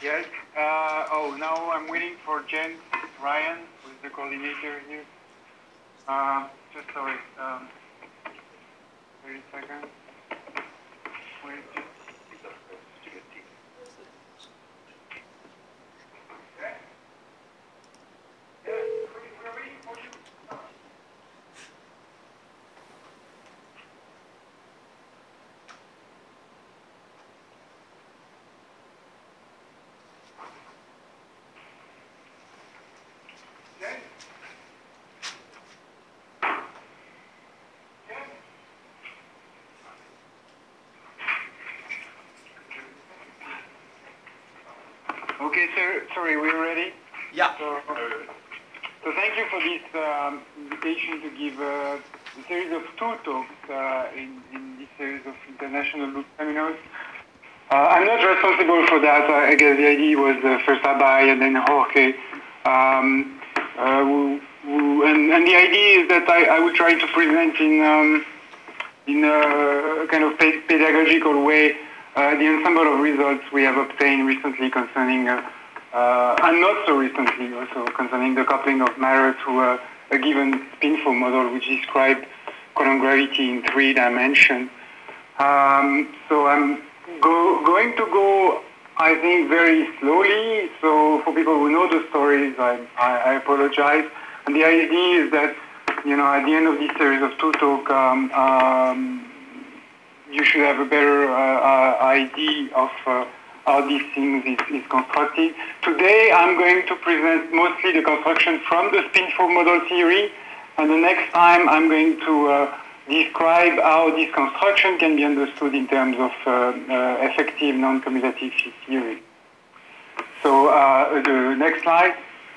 Yes. Now I'm waiting for Jen Ryan, who is the coordinator here. Just sorry. 30 seconds. Wait. Okay, sir. Sorry, we're ready? Yeah. So thank you for this invitation to give a series of two talks in this series of international loop seminars. I'm not responsible for that. I guess the idea was first Abai and then Jorge. And the idea is that I would try to present in a kind of pedagogical way the ensemble of results we have obtained recently concerning, and not so recently also, concerning the coupling of matter to a given spinful model which describes quantum gravity in 3 dimensions. So I'm going to go, I think, very slowly. So for people who know the stories, I apologize. And the idea is that, at the end of this series of two talks, you should have a better idea of how these things is constructed. Today, I'm going to present mostly the construction from the spinful model theory, and the next time I'm going to describe how this construction can be understood in terms of effective non-commutative field theory. So the next slide.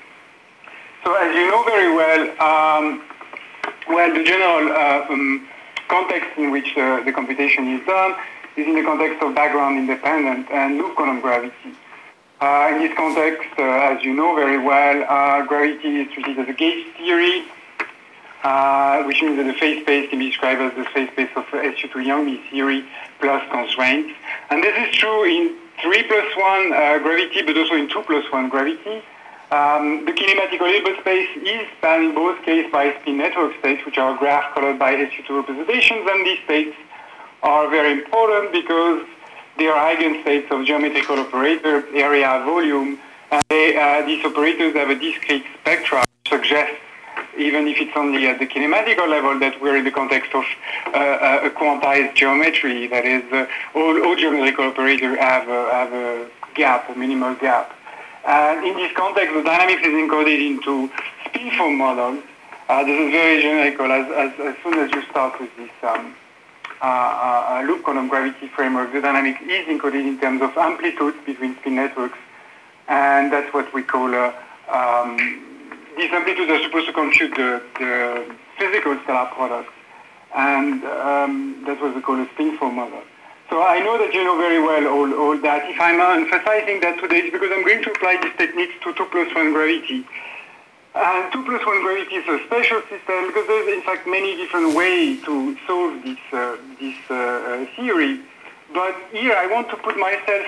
So as you know very well, the general context in which the computation is done is in the context of background independent and loop quantum gravity. In this context, as you know very well, gravity is treated as a gauge theory, which means that the phase space can be described as the phase space of SU2-Young theory plus constraints. And this is true in 3+1 gravity, but also in 2+1 gravity. The kinematical Hilbert space is spanned in both cases by spin network states, which are graph colored by SU2 representations, and these states are very important because they are eigenstates of geometrical operator, area, volume, and these operators have a discrete spectra, which suggests, even if it's only at the kinematical level, that we're in the context of a quantized geometry. That is, all geometrical operators have a gap, a minimal gap. And in this context, the dynamics is encoded into spinful models. This is very generical. As soon as you start with this loop quantum gravity framework, the dynamic is encoded in terms of amplitudes between spin networks, and that's what we call these amplitudes are supposed to compute the physical stellar products, and that's what we call a spinful model. So I know that you know very well all that. If I'm emphasizing that today, it's because I'm going to apply these techniques to 2+1 gravity. And 2+1 gravity is a special system because there's in fact many different ways to solve this theory. But here I want to put myself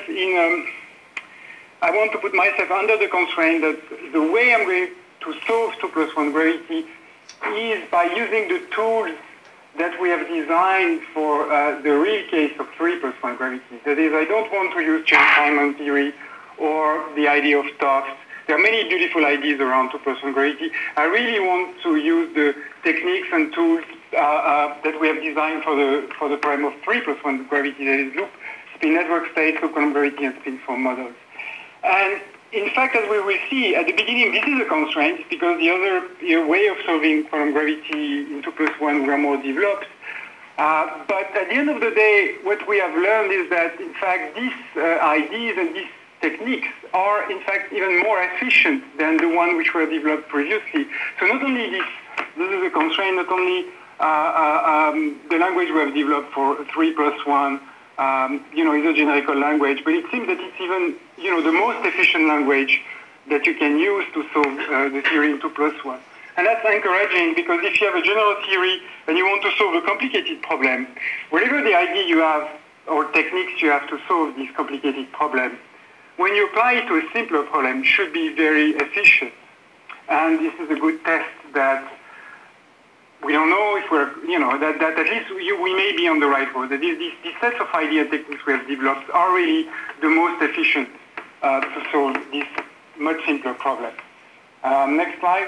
under the constraint that the way I'm going to solve 2+1 gravity is by using the tools that we have designed for the real case of 3+1 gravity. That is, I don't want to use Chern-Simons theory or the idea of Tofts. There are many beautiful ideas around 2+1 gravity. I really want to use the techniques and tools that we have designed for the problem of 3+1 gravity, that is loop, spin network states, loop quantum gravity, and spinful models. And in fact, as we will see, at the beginning, this is a constraint because the other way of solving quantum gravity in 2+1 were more developed. But at the end of the day, what we have learned is that, in fact, these ideas and these techniques are, in fact, even more efficient than the one which were developed previously. So not only this is a constraint, not only the language we have developed for 3+1, is a generical language, but it seems that it's even, the most efficient language that you can use to solve the theory in 2+1. And that's encouraging because if you have a general theory and you want to solve a complicated problem, whatever the idea you have or techniques you have to solve this complicated problem, when you apply it to a simpler problem, it should be very efficient. And this is a good test that we don't know if we're, that at least we may be on the right road. That these sets of idea techniques we have developed are really the most efficient to solve this much simpler problem. Next slide.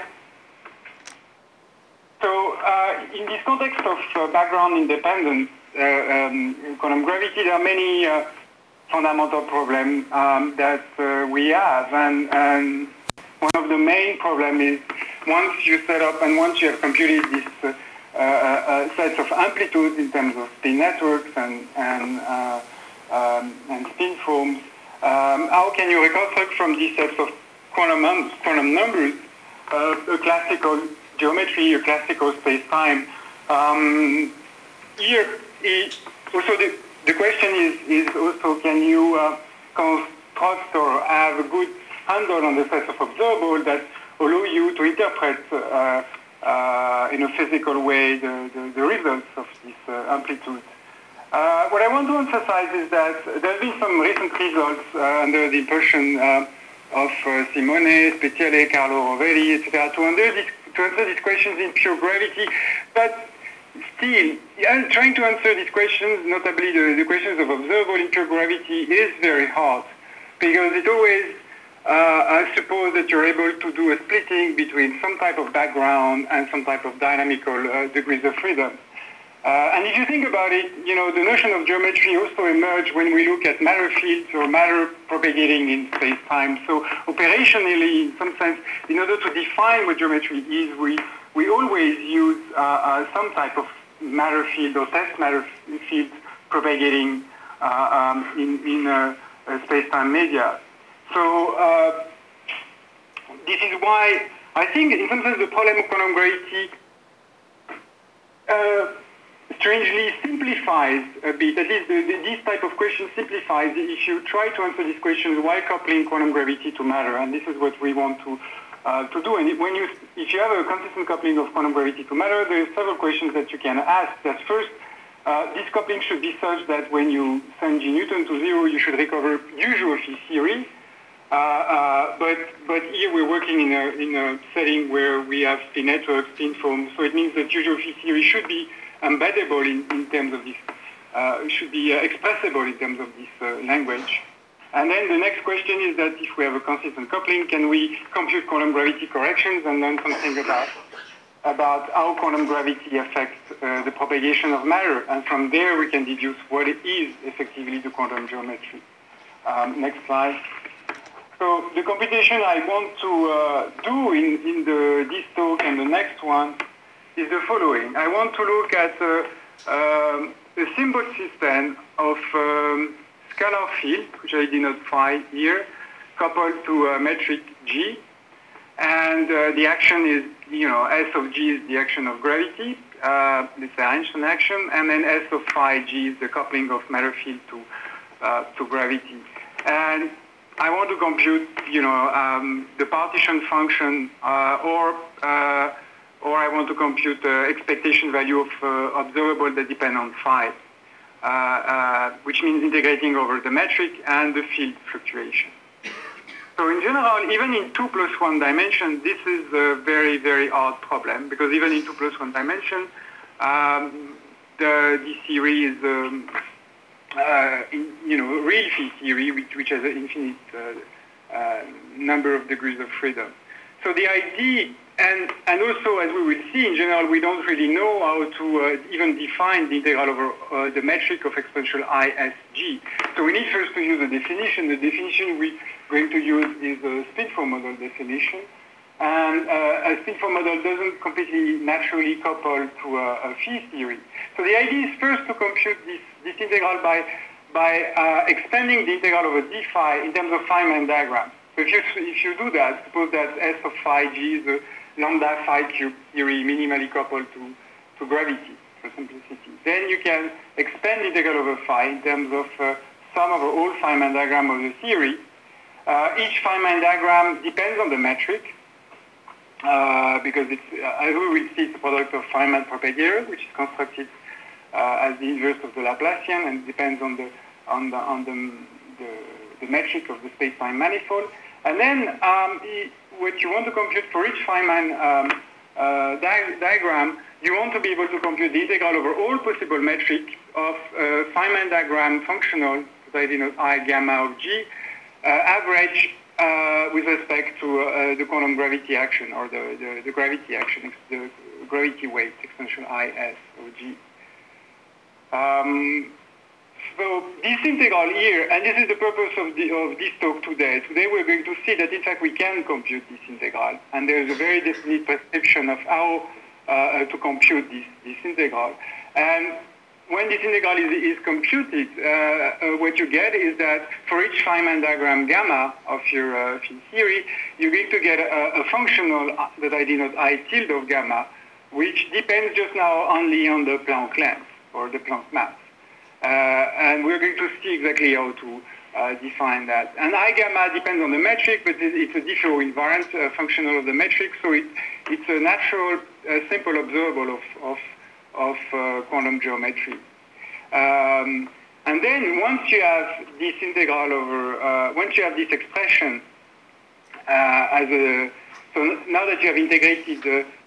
So in this context of background independence, quantum gravity, there are many fundamental problems that we have. And one of the main problems is once you set up and once you have computed these sets of amplitudes in terms of spin networks and spin forms, how can you reconstruct from these sets of quantum numbers a classical geometry, a classical space-time? Here, also the question is also, can you construct or have a good handle on the sets of observables that allow you to interpret in a physical way the results of this amplitude. What I want to emphasize is that there have been some recent results under the impulsion of Simone, Speziale, Carlo Rovelli, etc., to answer these questions in pure gravity. But still, trying to answer these questions, notably the questions of observable in pure gravity, is very hard, because it always I suppose that you're able to do a splitting between some type of background and some type of dynamical degrees of freedom. And if you think about it, the notion of geometry also emerged when we look at matter fields or matter propagating in space-time. So operationally, in some sense, in order to define what geometry is, we always use some type of matter field or test matter field propagating in a space-time media. So this is why I think in some sense the problem of quantum gravity strangely simplifies a bit. At least this type of question simplifies if you try to answer these questions while coupling quantum gravity to matter, and this is what we want to do. And if you have a consistent coupling of quantum gravity to matter, there are several questions that you can ask. That first, this coupling should be such that when you send G Newton to zero, you should recover usual field theory. But here we're working in a setting where we have spin networks, spin forms, so it means that usual field theory should be embeddable in terms of this, should be expressible in terms of this language. And then the next question is that if we have a consistent coupling, can we compute quantum gravity corrections and learn something about how quantum gravity affects the propagation of matter? And from there we can deduce what it is effectively the quantum geometry. Next slide. So the computation I want to do in this talk and the next one is the following. I want to look at a simple system of scalar field, which I denote here, coupled to a metric G. And the action is, S of G is the action of gravity, it's the Einstein action, and then S of phi G is the coupling of matter field to gravity. And I want to compute, the partition function, or I want to compute the expectation value of observable that depend on phi, which means integrating over the metric and the field fluctuation. So in general, even in 2 + 1 dimension, this is a very, very hard problem, because even in 2 + 1 dimension, this theory is real field theory, which has an infinite number of degrees of freedom. So the idea, and also as we will see, in general, we don't really know how to even define the integral over the metric of exponential ISG. So we need first to use a definition. The definition we're going to use is a spin-form model definition. And a spin-form model doesn't completely naturally couple to a field theory. So the idea is first to compute this integral by expanding the integral over d phi in terms of Feynman diagram. So if you do that, suppose that S of phi G is a lambda phi cube theory minimally coupled to gravity for simplicity. Then you can expand the integral over phi in terms of sum over all Feynman diagram of the theory. Each Feynman diagram depends on the metric, because it's, as we will see, it's a product of Feynman propagator, which is constructed as the inverse of the Laplacian, and depends on the the metric of the space-time manifold. And then what you want to compute for each Feynman diagram, you want to be able to compute the integral over all possible metrics of Feynman diagram functional, that I denote I gamma of G, average with respect to the quantum gravity action, or the gravity action, the gravity weight, extension IS of G. So this integral here, and this is the purpose of this talk today. Today we're going to see that in fact we can compute this integral, and there is a very definite prescription of how to compute this integral. And when this integral is computed, what you get is that for each Feynman diagram gamma of your field theory, you're going to get a functional that I denote I tilde of gamma, which depends just now only on the Planck length, or the Planck mass. And we're going to see exactly how to define that. And I gamma depends on the metric, but it's a Differential invariant functional of the metric, so it's a natural, simple observable of quantum geometry. And then once you have this integral over, once you have this expression so now that you have integrated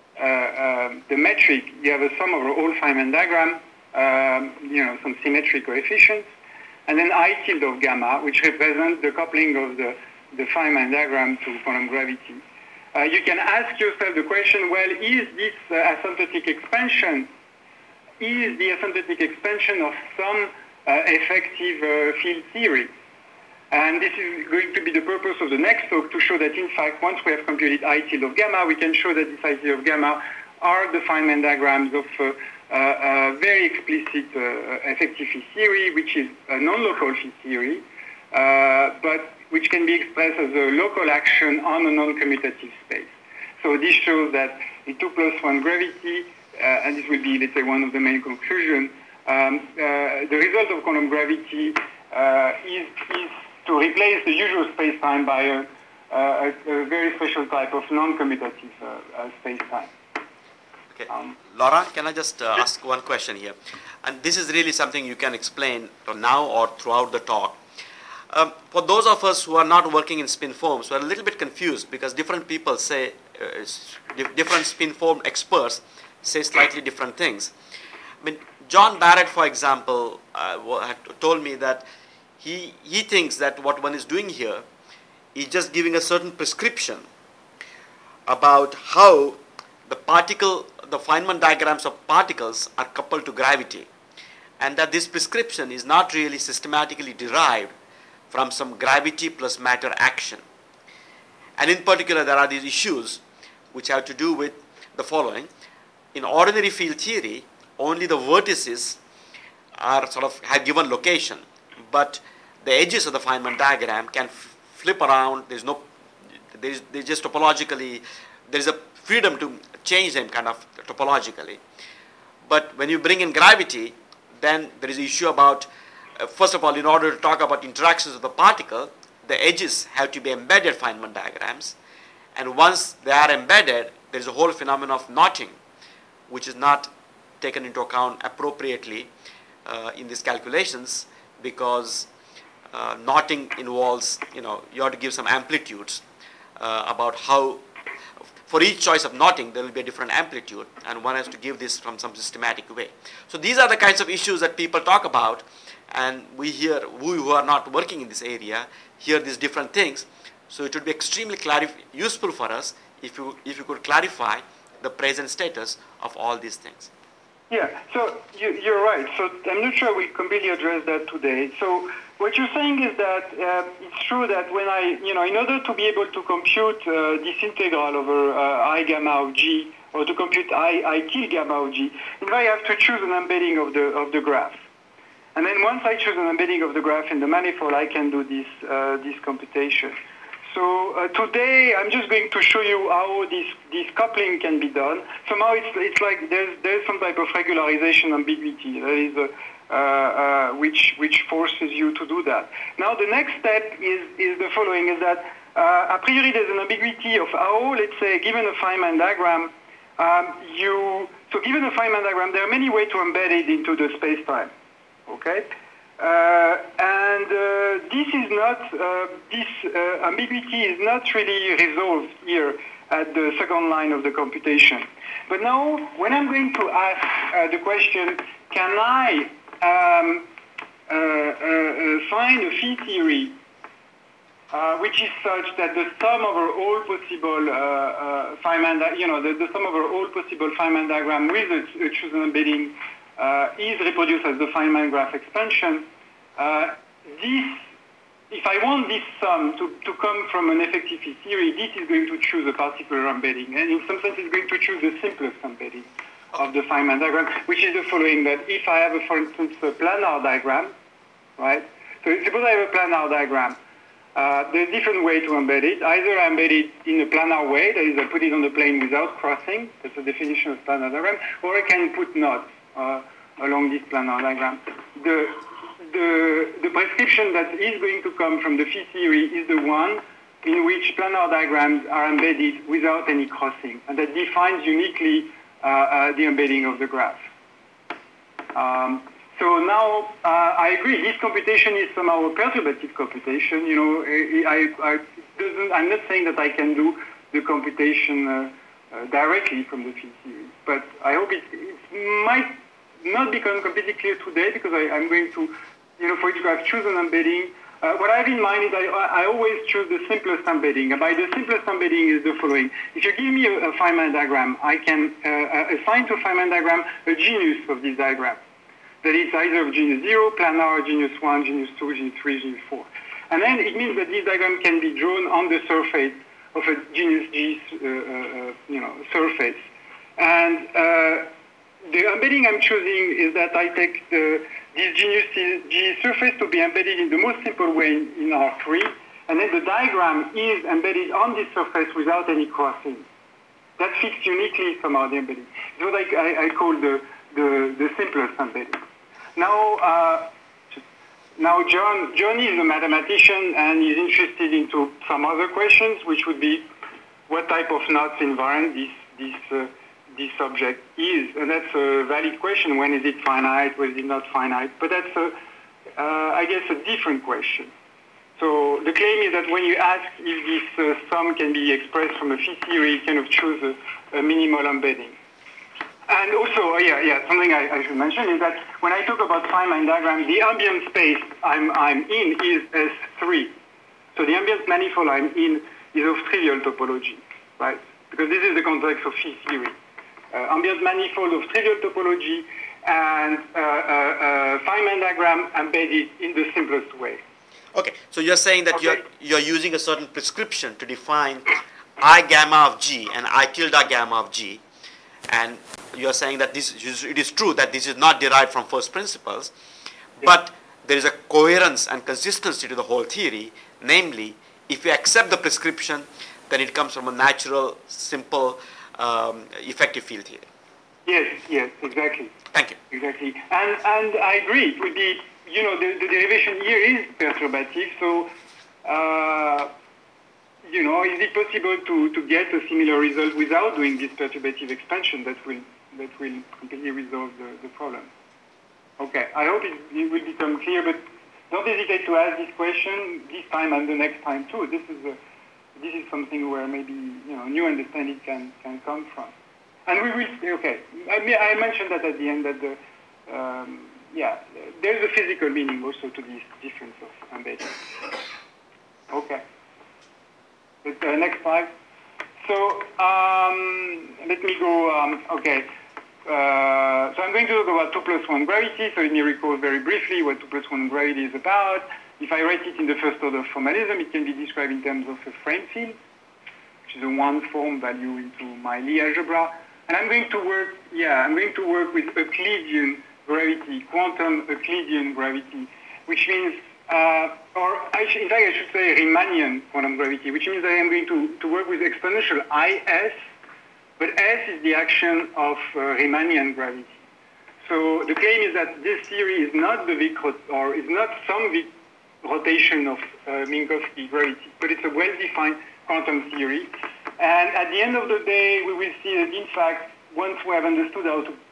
the metric, you have a sum over all Feynman diagram, some symmetric coefficients, and then I tilde of gamma, which represents the coupling of the Feynman diagram to quantum gravity. You can ask yourself the question, well, is this asymptotic expansion, is the asymptotic expansion of some effective field theory? And this is going to be the purpose of the next talk, to show that, in fact, once we have computed I tilde of gamma, we can show that this I tilde of gamma are the Feynman diagrams of very explicit effective field theory, which is a non-local field theory, but which can be expressed as a local action on a non-commutative space. So this shows that in 2+1 gravity, and this will be, let's say, one of the main conclusions, the result of quantum gravity is to replace the usual space-time by a very special type of non-commutative space-time. Okay. Laura, can I just ask one question here? And this is really something you can explain now or throughout the talk. For those of us who are not working in spin forms, we're a little bit confused because different people say, different spin form experts say slightly different things. I mean, John Barrett, for example, told me that he thinks that what one is doing here is just giving a certain prescription about how the Feynman diagrams of particles are coupled to gravity, and that this prescription is not really systematically derived from some gravity plus matter action. And in particular, there are these issues which have to do with the following. In ordinary field theory, only the vertices are have given location, but the edges of the Feynman diagram can flip around. There's just topologically, there's a freedom to change them kind of topologically. But when you bring in gravity, then there is an issue about, first of all, in order to talk about interactions of the particle, the edges have to be embedded Feynman diagrams. And once they are embedded, there is a whole phenomenon of knotting, which is not taken into account appropriately in these calculations, because knotting involves, you have to give some amplitudes about how, for each choice of knotting, there will be a different amplitude, and one has to give this from some systematic way. So these are the kinds of issues that people talk about, and we who are not working in this area, hear these different things. So it would be extremely useful for us if you could clarify the present status of all these things. Yeah, so you're right. So I'm not sure we completely address that today. So what you're saying is that it's true that when in order to be able to compute this integral over I gamma of G, or to compute I tilde gamma of G, I have to choose an embedding of the graph. And then once I choose an embedding of the graph in the manifold, I can do this computation. So today I'm just going to show you how this coupling can be done. Somehow it's like there's some type of regularization ambiguity. There is which forces you to do that. Now the next step is the following: is that a priori there's an ambiguity of how, let's say, given a Feynman diagram, given a Feynman diagram, there are many ways to embed it into the space-time. Okay. This is not, this ambiguity is not really resolved here at the second line of the computation. But now, when I'm going to ask the question, can I find a phi theory which is such that the sum over all possible Feynman, the sum over all possible Feynman diagram with a chosen embedding is reproduced as the Feynman graph expansion. If I want this sum to come from an effective phi theory, this is going to choose a particular embedding, and in some sense, it's going to choose the simplest embedding of the Feynman diagram, which is the following: that if I have, for instance, a planar diagram, right? So suppose I have a planar diagram. There's a different way to embed it. Either I embed it in a planar way, that is, I put it on the plane without crossing. That's the definition of planar diagram. Or I can put knots along this planar diagram. The prescription that is going to come from the phi theory is the one in which planar diagrams are embedded without any crossing, and that defines uniquely the embedding of the graph. So now I agree. This computation is somehow a perturbative computation. I'm not saying that I can do the computation directly from the phi theory, but I hope it might not become completely clear today, because I'm going to, for each graph, choose an embedding. What I have in mind is I always choose the simplest embedding. And by the simplest embedding is the following. If you give me a Feynman diagram, I can assign to a Feynman diagram a genus of this diagram. That is either of genus 0, planar, genus 1, genus 2, genus 3, genus 4. And then it means that this diagram can be drawn on the surface of a genus G surface. And the embedding I'm choosing is that I take this genus G surface to be embedded in the most simple way in R3, and then the diagram is embedded on this surface without any crossing. That fits uniquely somehow the embedding. It's what I call the simplest embedding. Now John is a mathematician, and he's interested into some other questions, which would be what type of knots invariant this object is, and that's a valid question. When is it finite? When is it not finite? But that's, I guess, a different question. So the claim is that when you ask if this sum can be expressed from a phi theory, you kind of choose a minimal embedding. And also, something I should mention is that when I talk about Feynman diagram, the ambient space I'm in is S3. So the ambient manifold I'm in is of trivial topology, right? Because this is the context of phi theory. Ambient manifold of trivial topology and Feynman diagram embedded in the simplest way. Okay, so you're saying that you're using a certain prescription to define I gamma of G and I tilde gamma of G, and you're saying that it is true that this is not derived from first principles, but there is a coherence and consistency to the whole theory. Namely, if you accept the prescription, then it comes from a natural, simple, effective field theory. Yes, exactly. Thank you. Exactly, and I agree. It would be, the derivation here is perturbative. So, is it possible to get a similar result without doing this perturbative expansion that will completely resolve the problem? Okay, I hope it will become clear, but don't hesitate to ask this question this time and the next time too. This is something where maybe new understanding can come from. And we will, okay, I mentioned that at the end that there's a physical meaning also to this difference of embedding. Okay. Next slide. So let me go, okay. So I'm going to talk about 2+1 gravity. So let me recall very briefly what 2+1 gravity is about. If I write it in the first order formalism, it can be described in terms of a frame field, which is a one-form value into my Lie algebra. And I'm going to work with Euclidean gravity, quantum Euclidean gravity, which means, in fact I should say Riemannian quantum gravity, which means I am going to work with exponential IS, but S is the action of Riemannian gravity. So the claim is that this theory is not the Wick, or is not some Wick rotation of Minkowski gravity, but it's a well-defined quantum theory. And at the end of the day, we will see that, in fact, once we have understood how to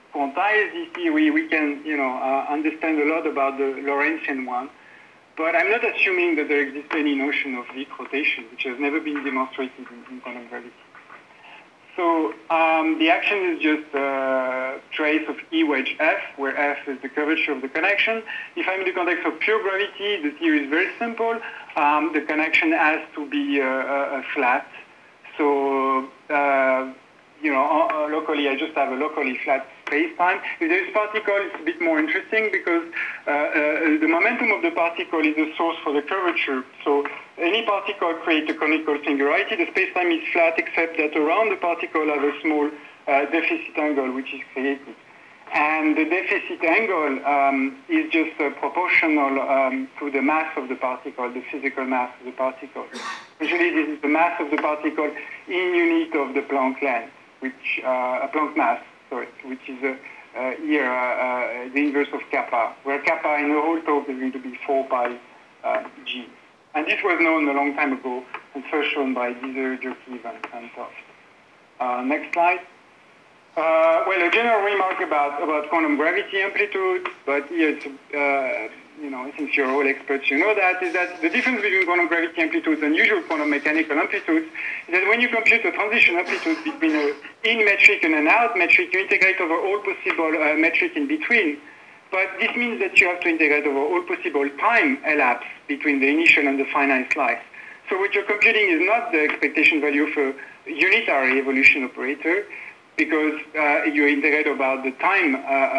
quantize this theory, we can, understand a lot about the Lorentzian one. But I'm not assuming that there exists any notion of weak rotation, which has never been demonstrated in quantum gravity. So the action is just a trace of E wedge F, where F is the curvature of the connection. If I'm in the context of pure gravity, the theory is very simple. The connection has to be flat. So, locally, I just have a locally flat space-time. If there is particle, it's a bit more interesting because the momentum of the particle is the source for the curvature. So any particle creates a conical singularity. The space-time is flat except that around the particle I have a small deficit angle which is created. And the deficit angle is just proportional to the mass of the particle, the physical mass of the particle. Usually this is the mass of the particle in unit of the Planck length, which Planck mass, which is here the inverse of kappa, where kappa in the whole talk is going to be 4 pi g. And this was known a long time ago and first shown by Gizer, Jokiv, and Toft. Next slide. Well, a general remark about quantum gravity amplitude, but here it's, since you're all experts, you know that, is that the difference between quantum gravity amplitudes and usual quantum mechanical amplitudes is that when you compute a transition amplitude between an in metric and an out metric, you integrate over all possible metric in between. But this means that you have to integrate over all possible time elapsed between the initial and the finite slice. So what you're computing is not the expectation value of a unitary evolution operator, because you integrate about the time,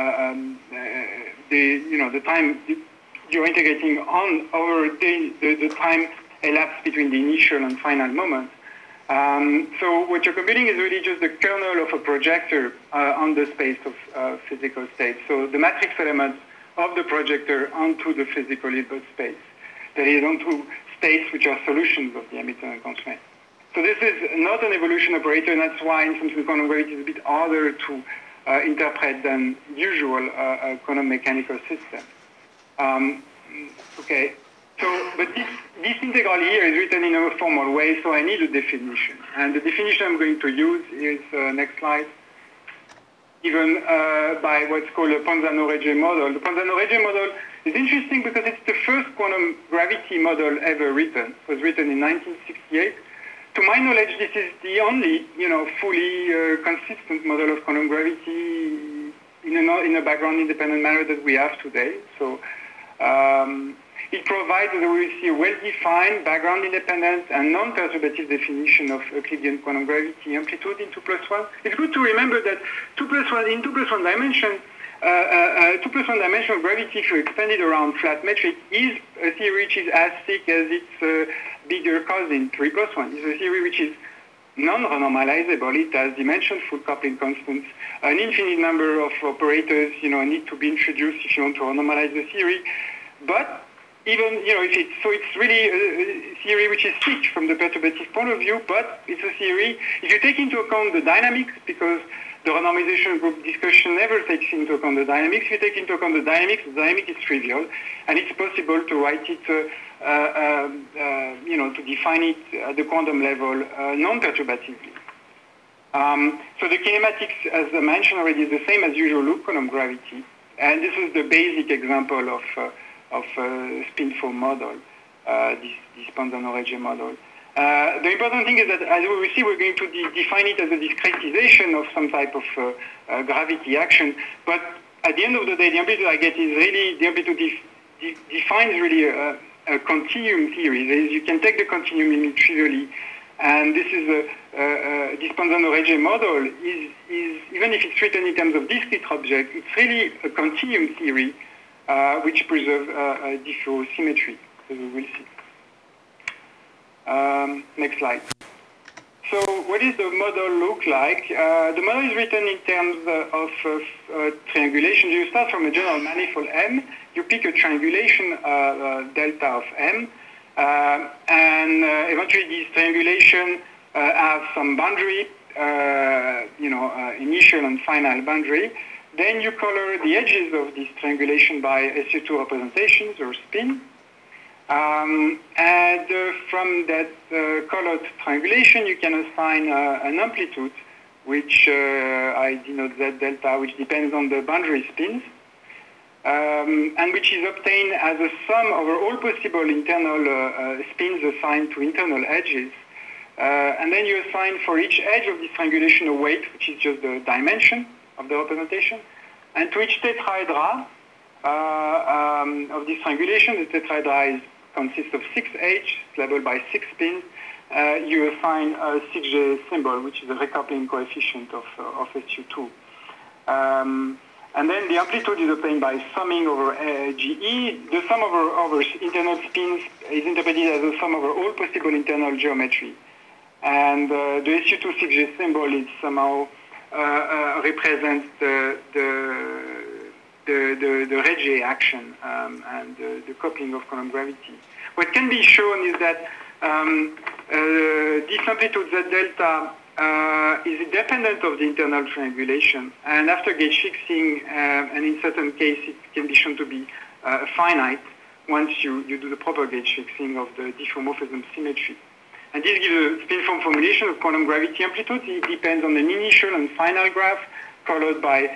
the time you're integrating on over the time elapsed between the initial and final moment. So what you're computing is really just the kernel of a projector on the space of physical states. So the matrix elements of the projector onto the physical Hilbert space. That is, onto states which are solutions of the Hamiltonian constraint. So this is not an evolution operator, and that's why, in some sense, quantum gravity is a bit harder to interpret than usual quantum mechanical system. Okay, so, but this integral here is written in a formal way, so I need a definition. And the definition I'm going to use is, next slide, given by what's called a Ponzano-Regge model. The Ponzano-Regge model is interesting because it's the first quantum gravity model ever written. It was written in 1968. To my knowledge, this is the only, fully consistent model of quantum gravity in a background-independent manner that we have today. So it provides, as we will see, a well-defined background-independent and non-perturbative definition of Euclidean quantum gravity amplitude in 2+1. It's good to remember that 2+1 in 2+1 dimension. 2+1 dimension of gravity, if you expand it around flat metric, is a theory which is as thick as its bigger cousin, 3+1. It's a theory which is non-renormalizable. It has dimension, full coupling constants, an infinite number of operators, need to be introduced if you want to renormalize the theory. But even, it's really a theory which is thick from the perturbative point of view, but it's a theory, if you take into account the dynamics, because the renormalization group discussion never takes into account the dynamics. If you take into account the dynamic is trivial, and it's possible to write it, to define it at the quantum level non-perturbatively. So the kinematics, as I mentioned already, is the same as usual loop quantum gravity, and this is the basic example of spin foam model, this Ponzano-Regge model. The important thing is that, as we will see, we're going to define it as a discretization of some type of gravity action. But at the end of the day, the amplitude I get is really, the amplitude defines really a continuum theory. You can take the continuum limit trivially, and this is this Ponzano-Regge model is, even if it's written in terms of discrete objects, it's really a continuum theory which preserves differential symmetry, as we will see. Next slide. So what does the model look like? The model is written in terms of triangulation. You start from a general manifold M. You pick a triangulation delta of M. And eventually this triangulation has some boundary, initial and final boundary. Then you color the edges of this triangulation by SU2 representations or spin. And from that colored triangulation, you can assign an amplitude which I denote Z delta, which depends on the boundary spins, and which is obtained as a sum over all possible internal spins assigned to internal edges. And then you assign for each edge of this triangulation a weight, which is just the dimension of the representation. And to each tetrahedra of this triangulation, the tetrahedra consists of 6 edges labeled by 6 spins. You assign a 6J symbol, which is a recoupling coefficient of SU2. And then the amplitude is obtained by summing over GE. The sum over internal spins is interpreted as a sum over all possible internal geometry. And the SU2 6J symbol is somehow represents the Regge action and the coupling of quantum gravity. What can be shown is that this amplitude Z delta is independent of the internal triangulation, and after gauge fixing, and in certain cases, it can be shown to be finite once you do the proper gauge fixing of the diffeomorphism symmetry. And this gives a spin-form formulation of quantum gravity amplitude. It depends on an initial and final graph colored by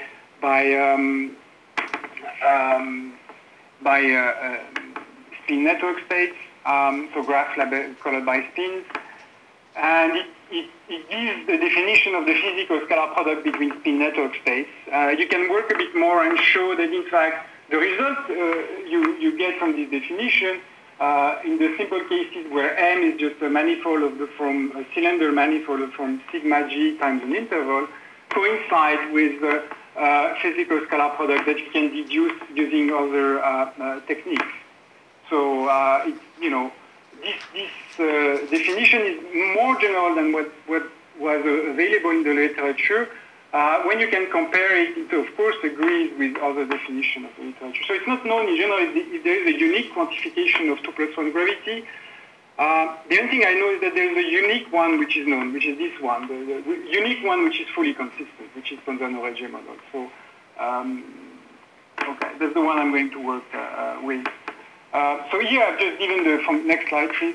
spin network states, so graph colored by spins. And it gives the definition of the physical scalar product between spin network states. You can work a bit more and show that, in fact, the result you get from this definition in the simple cases where M is just a manifold from a cylinder manifold from sigma G times an interval, coincide with the physical scalar product that you can deduce using other techniques. So, this definition is more general than what was available in the literature. When you can compare it, it of course agrees with other definitions of the literature. So it's not known in general if there is a unique quantification of 2+1 gravity. The only thing I know is that there is a unique one which is known, which is this one, the unique one which is fully consistent, which is Ponzano-Regge model. So, okay, that's the one I'm going to work with. So here I've just given next slide, please.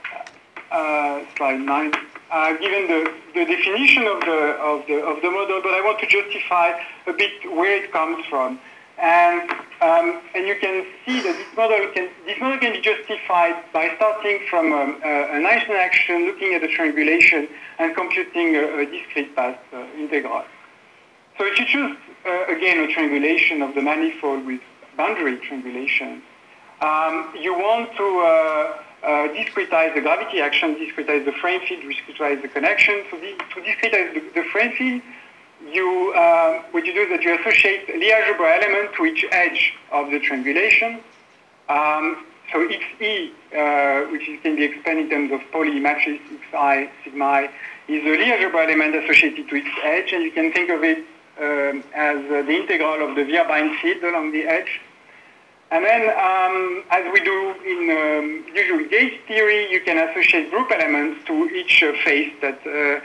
Slide 9. Given the definition of the model, but I want to justify a bit where it comes from, and you can see that this model can be justified by starting from an Einstein action, looking at the triangulation, and computing a discrete path integral. So if you choose again a triangulation of the manifold with boundary triangulation, you want to discretize the gravity action, discretize the frame field, discretize the connection. So to discretize the frame field, what you do is that you associate Lie algebra element to each edge of the triangulation. So Xe, which can be expanded in terms of Pauli matrix, Xi, sigma I, is a Lie algebra element associated to each edge, and you can think of it as the integral of the Virbain field along the edge. And then, as we do in usual gauge theory, you can associate group elements to each face that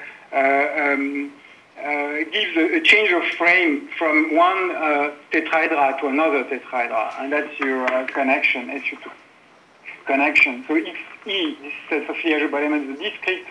gives a change of frame from one tetrahedra to another tetrahedra, and that's your connection, SU2 connection. So Xe, this set of Lie algebra elements, is a discrete,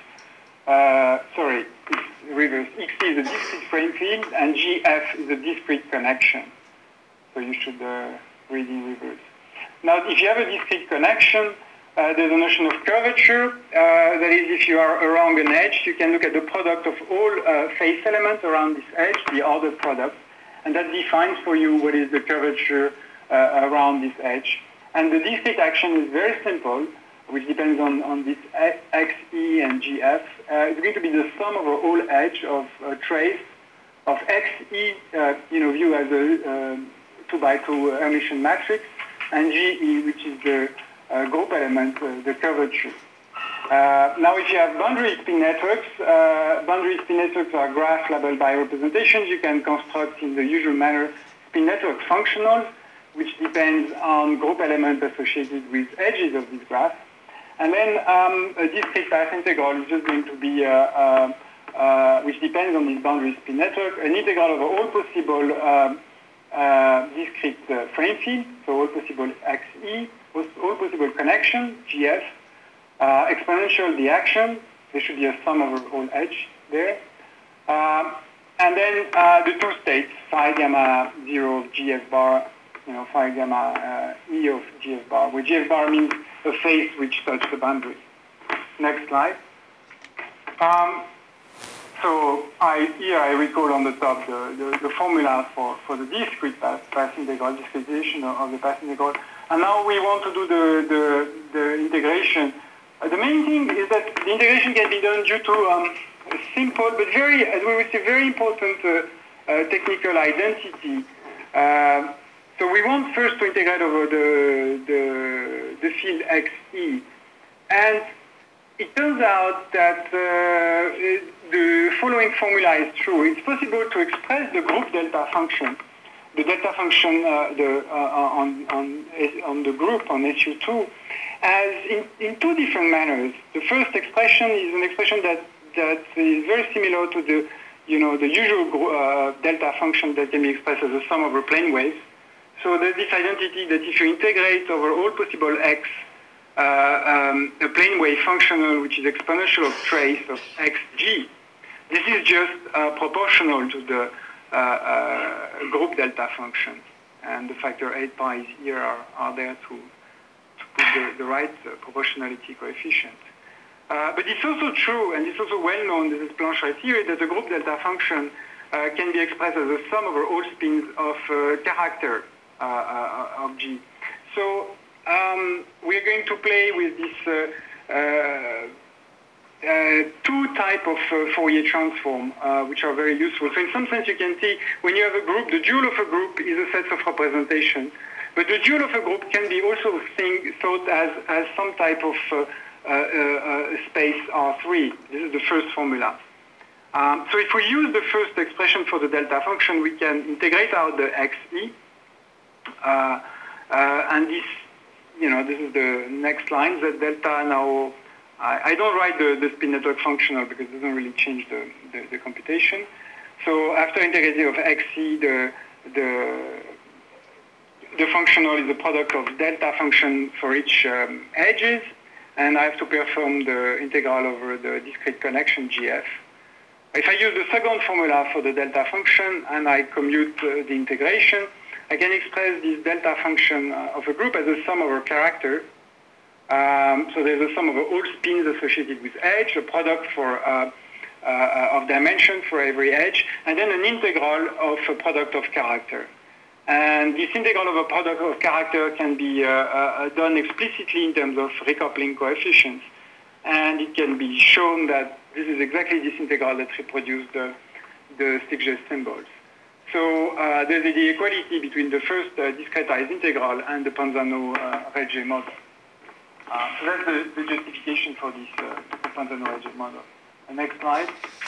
it's reverse. Xe is a discrete frame field, and GF is a discrete connection. So you should read in reverse. Now, if you have a discrete connection, there's a notion of curvature. That is, if you are around an edge, you can look at the product of all face elements around this edge, the ordered product, and that defines for you what is the curvature around this edge. And the discrete action is very simple, which depends on this Xe and GF. It's going to be the sum over all edge of a trace of Xe, viewed as a 2x2 Hermitian matrix, and GE, which is the group element, the curvature. Now, if you have boundary spin networks are graphs labeled by representations. You can construct in the usual manner spin network functionals, which depends on group elements associated with edges of this graph. And then a discrete path integral is just going to be, which depends on this boundary spin network, an integral over all possible discrete frame field, so all possible Xe, all possible connection, GF, exponential the action, there should be a sum over all edge there, And then the two states, phi gamma 0 of GF bar, phi gamma E of GF bar, where GF bar means a phase which touches the boundary. Next slide. So here I recall on the top the formula for the discrete path integral, discretization of the path integral. And now we want to do the integration. The main thing is that the integration can be done due to a simple but very, as we will see, very important technical identity. So we want first to integrate over the field XE. And it turns out that the following formula is true. It's possible to express the group delta function, the delta function on the group, on SU2, as in two different manners. The first expression is an expression that is very similar to the usual delta function that can be expressed as a sum over plane waves. So there's this identity that if you integrate over all possible x, a plane wave functional which is exponential of trace of xg, this is just proportional to the group delta function. And the factor 8 pi here are there to put the right proportionality coefficient. But it's also true, and it's also well known, this is Plancher's theory, that the group delta function can be expressed as a sum over all spins of character of G. So we're going to play with this two type of Fourier transform, which are very useful. So in some sense, you can see when you have a group, the dual of a group is a set of representation. But the dual of a group can be also thought as some type of space R3. This is the first formula. So if we use the first expression for the delta function, we can integrate out the XE. And this, this is the next line, that delta now, I don't write the spin network functional because it doesn't really change the computation. So after integrating of XE, the functional is the product of delta function for each edges, and I have to perform the integral over the discrete connection GF. If I use the second formula for the delta function and I commute the integration, I can express this delta function of a group as a sum over character. So there's a sum over all spins associated with edge, a product of dimension for every edge, and then an integral of a product of character. And this integral of a product of character can be done explicitly in terms of recoupling coefficients. And it can be shown that this is exactly this integral that reproduces the Stick-J symbols. So there's the equality between the first discretized integral and the Panzano-Regge model. So that's the justification for this Panzano-Regge model. The next slide.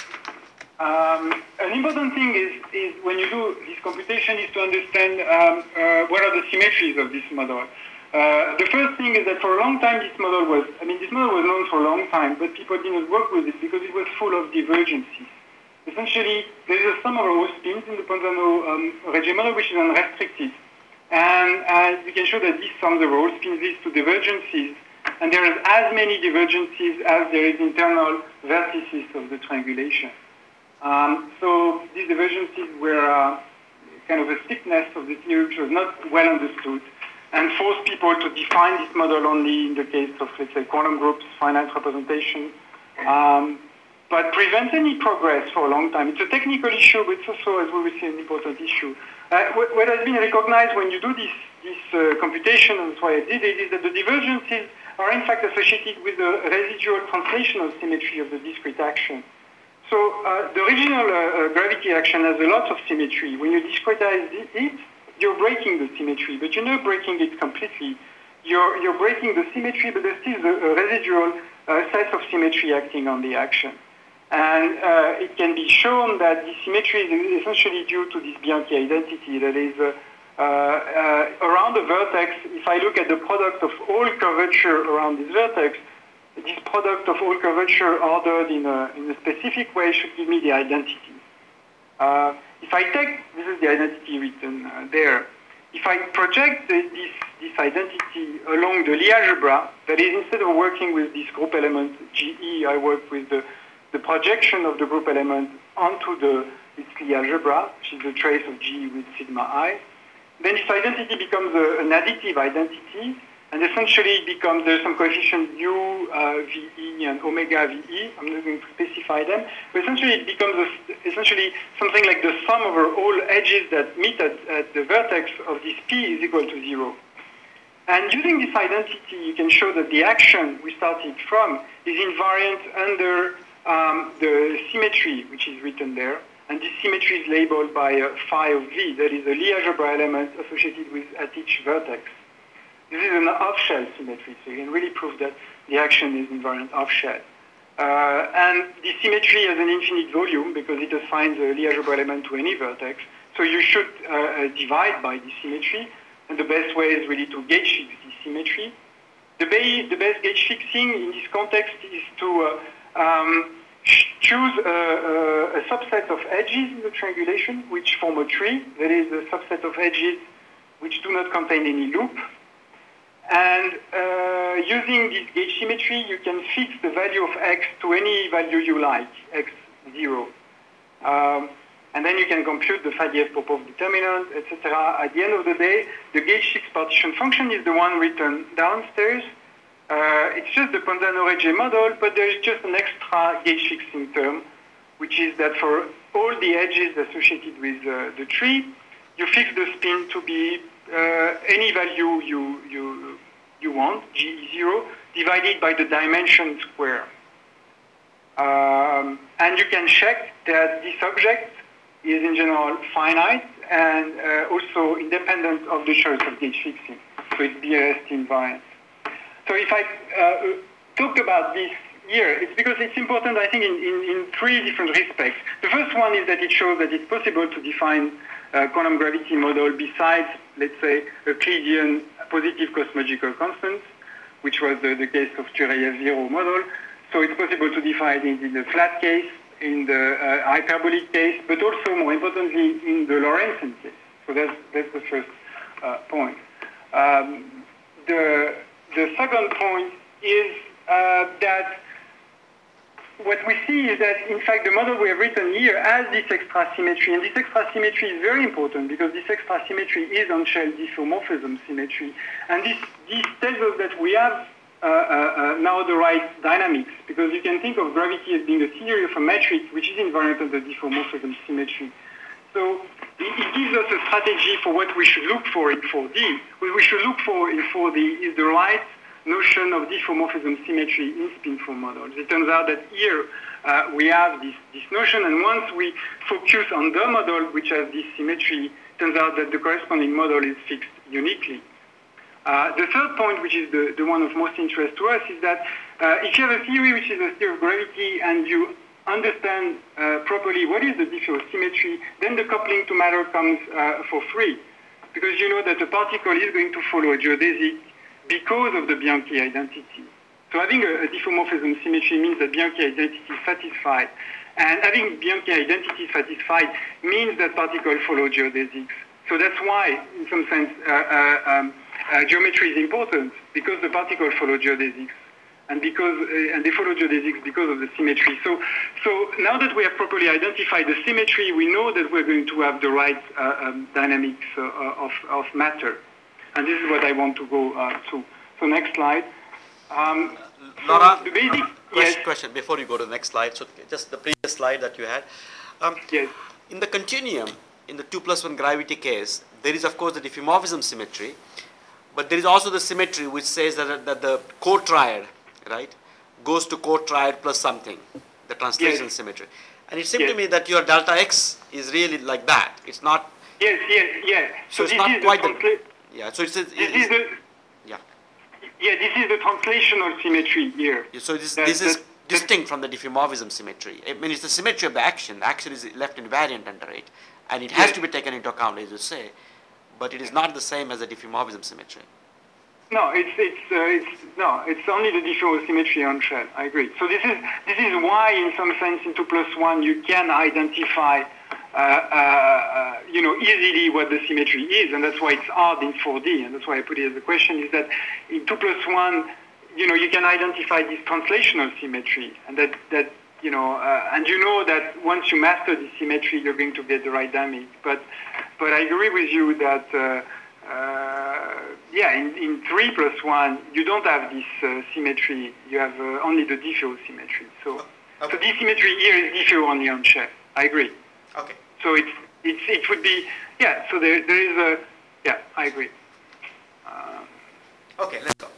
An important thing is when you do this computation is to understand what are the symmetries of this model. The first thing is that for a long time this model was known for a long time, but people didn't work with it because it was full of divergences. Essentially, there is a sum over all spins in the Panzano-Regge model which is unrestricted. And we can show that these sums over all spins leads to divergences, and there is as many divergences as there is internal vertices of the triangulation. So these divergences were kind of a thickness of the theory which was not well understood and forced people to define this model only in the case of, let's say, quantum groups, finite representation, but prevents any progress for a long time. It's a technical issue, but it's also, as we will see, an important issue. What has been recognized when you do this computation, and that's why I did it, is that the divergences are in fact associated with the residual translational symmetry of the discrete action. So the original gravity action has a lot of symmetry. When you discretize it, you're breaking the symmetry, but you're not breaking it completely. You're breaking the symmetry, but there's still a residual set of symmetry acting on the action. And it can be shown that this symmetry is essentially due to this Bianchi identity, that is around the vertex. If I look at the product of all curvature around this vertex, this product of all curvature ordered in a specific way should give me the identity. If I take, this is the identity written there, if I project this identity along the Lie algebra, that is, instead of working with this group element GE, I work with the the projection of the group element onto its Lie algebra, which is the trace of G with sigma I. Then this identity becomes an additive identity, and essentially it becomes, there's some coefficient U, VE, and omega VE. I'm not going to specify them, but essentially it becomes essentially something like the sum over all edges that meet at the vertex of this P is equal to 0. And using this identity, you can show that the action we started from is invariant under the symmetry, which is written there. And this symmetry is labeled by phi of V, that is a Lie algebra element associated with at each vertex. This is an off-shell symmetry, so you can really prove that the action is invariant off-shell. And the symmetry has an infinite volume because it assigns a Lie algebra element to any vertex. So you should divide by the symmetry, and the best way is really to gauge fix this symmetry. The best gauge fixing in this context is to choose a subset of edges in the triangulation which form a tree, that is a subset of edges which do not contain any loop. And using this gauge symmetry, you can fix the value of x to any value you like, x0. And then you can compute the Faddeev-Popov determinant, etc. At the end of the day, the gauge fix partition function is the one written downstairs. It's just the Ponzano-Regge model, but there is just an extra gauge fixing term, which is that for all the edges associated with the tree, you fix the spin to be any value you want, G0, divided by the dimension square. And you can check that this object is in general finite and also independent of the choice of gauge fixing. So it's BLST invariant. So if I talk about this here, it's because it's important, I think, in three different respects. The first one is that it shows that it's possible to define a quantum gravity model besides, let's say, Euclidean positive cosmological constants, which was the case of Chureyev zero model. So it's possible to define it in the flat case, in the hyperbolic case, but also, more importantly, in the Lorentzian case. So that's the first point. The second point is that what we see is that, in fact, the model we have written here has this extra symmetry, and this extra symmetry is very important because this extra symmetry is on-shell diffeomorphism symmetry. And this tells us that we have now the right dynamics, because you can think of gravity as being a theory of a matrix which is invariant of the diffeomorphism symmetry. So it gives us a strategy for what we should look for in 4D. What we should look for in 4D is the right notion of diffeomorphism symmetry in spin-4 models. It turns out that here we have this notion, and once we focus on the model which has this symmetry, it turns out that the corresponding model is fixed uniquely. The third point, which is the one of most interest to us, is that if you have a theory which is a theory of gravity and you understand properly what is the diffeosymmetry, then the coupling to matter comes for free, because you know that a particle is going to follow a geodesic because of the Bianchi identity. So having a diffeomorphism symmetry means that Bianchi identity is satisfied, and having Bianchi identity satisfied means that particles follow geodesics. So that's why, in some sense, geometry is important, because the particles follow geodesics, and they follow geodesics because of the symmetry. So now that we have properly identified the symmetry, we know that we're going to have the right dynamics of matter. And this is what I want to go to. So next slide. Laura, the basic question before you go to the next slide. So just the previous slide that you had. Yes. In the continuum, in the 2+1 gravity case, there is of course the diffeomorphism symmetry, but there is also the symmetry which says that the cotriad, right, goes to cotriad plus something, the translational symmetry. And it seemed to me that your delta x is really like that. It's not. Yes. So it's not quite the. Yeah. So this is the translational symmetry here. So this is distinct from the diffeomorphism symmetry. I mean, it's the symmetry of the action. The action is left invariant under it, and it has to be taken into account, as you say. But it is not the same as the diffeomorphism symmetry. No, it's only the diffeosymmetry on shell. I agree. So this is why, in some sense, in 2+1 you can identify, easily what the symmetry is, and that's why it's hard in 4D, and that's why I put it as a question. Is that in 2+1, you can identify this translational symmetry, and that and you know that once you master the symmetry, you're going to get the right dynamic. But I agree with you that, in 3+1, you don't have this symmetry. You have only the diffeo symmetry. So this symmetry here is diffeo only on chef. I agree. Okay. So it would be, so there is a, I agree. Okay, let's go.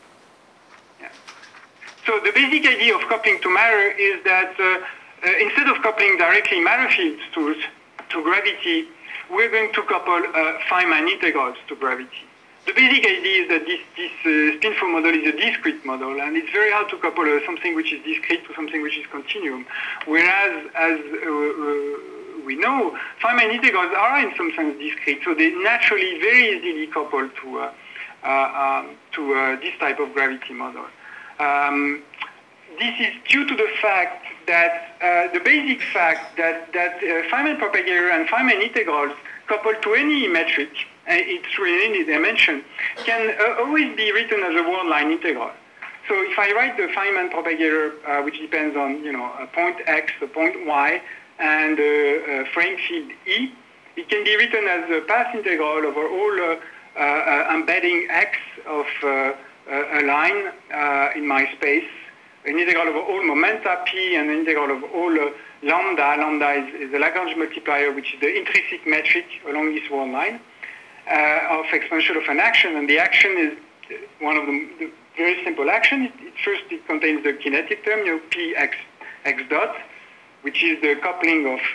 So the basic idea of coupling to matter is that instead of coupling directly matter fields to gravity, we're going to couple Feynman integrals to gravity. The basic idea is that this spin-4 model is a discrete model, and it's very hard to couple something which is discrete to something which is continuum. Whereas, as we know, Feynman integrals are in some sense discrete, so they naturally very easily couple to this type of gravity model. This is due to the fact that the basic fact that Feynman propagator and Feynman integrals coupled to any metric, it's really any dimension, can always be written as a worldline integral. So if I write the Feynman propagator, which depends on a point x, a point y, and a frame field E, it can be written as a path integral over all embedding x of a line in my space, an integral over all momenta p, and an integral over all lambda. Lambda is the Lagrange multiplier, which is the intrinsic metric along this world line of expansion of an action. And the action is one of the very simple action. First, it contains the kinetic term, p x dot, which is the coupling of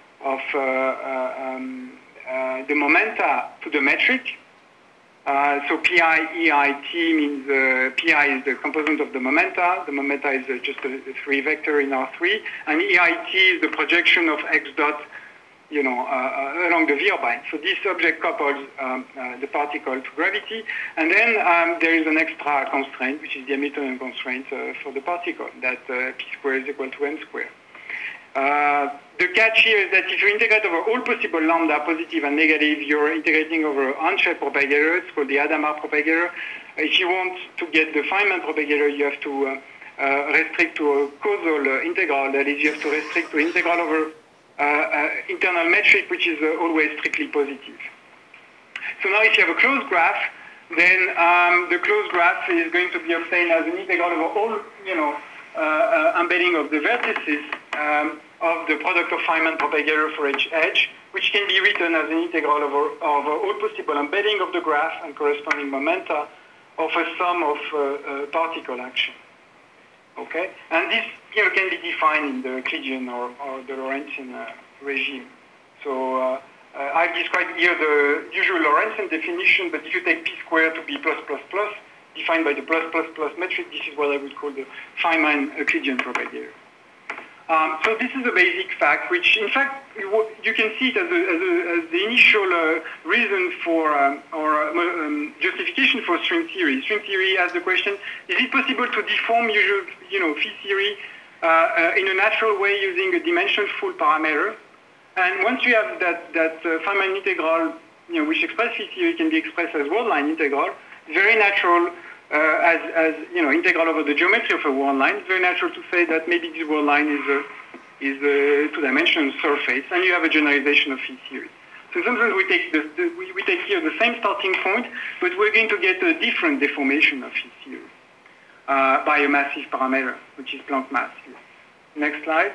the momenta to the metric. So pi, ei, t means pi is the component of the momenta. The momenta is just a free vector in R3, and eit is the projection of x dot, along the V-orbit. So this object couples the particle to gravity, and then there is an extra constraint, which is the Hamiltonian constraint for the particle, that p squared is equal to m squared. The catch here is that if you integrate over all possible lambda, positive and negative, you're integrating over unshaped propagator. It's called the Hadamard propagator. If you want to get the Feynman propagator, you have to restrict to a causal integral. That is, you have to restrict to integral over internal metric, which is always strictly positive. So now if you have a closed graph, then the closed graph is going to be obtained as an integral over all, embedding of the vertices of the product of Feynman propagator for each edge, which can be written as an integral over all possible embedding of the graph and corresponding momenta of a sum of particle action. Okay, and this can be defined in the Euclidean or the Lorentzian regime. So I've described here the usual Lorentzian definition, but if you take p squared to be plus plus plus, defined by the plus plus plus metric, this is what I would call the Feynman Euclidean propagator. So this is a basic fact, which in fact you can see it as the initial reason for or justification for string theory. String theory asks the question: is it possible to deform usual phi theory in a natural way using a dimension-full parameter? And once you have that Feynman integral, which expresses phi theory, can be expressed as worldline integral. It's very natural. As integral over the geometry of a world line, it's very natural to say that maybe this world line is a two-dimensional surface, and you have a generalization of phi theory. So sometimes we take we take here the same starting point, but we're going to get a different deformation of phi theory by a massive parameter, which is Planck mass. Next slide.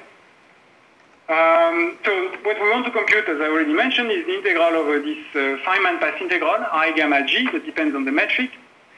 So what we want to compute, as I already mentioned, is the integral over this Feynman path integral, I gamma g, that depends on the metric,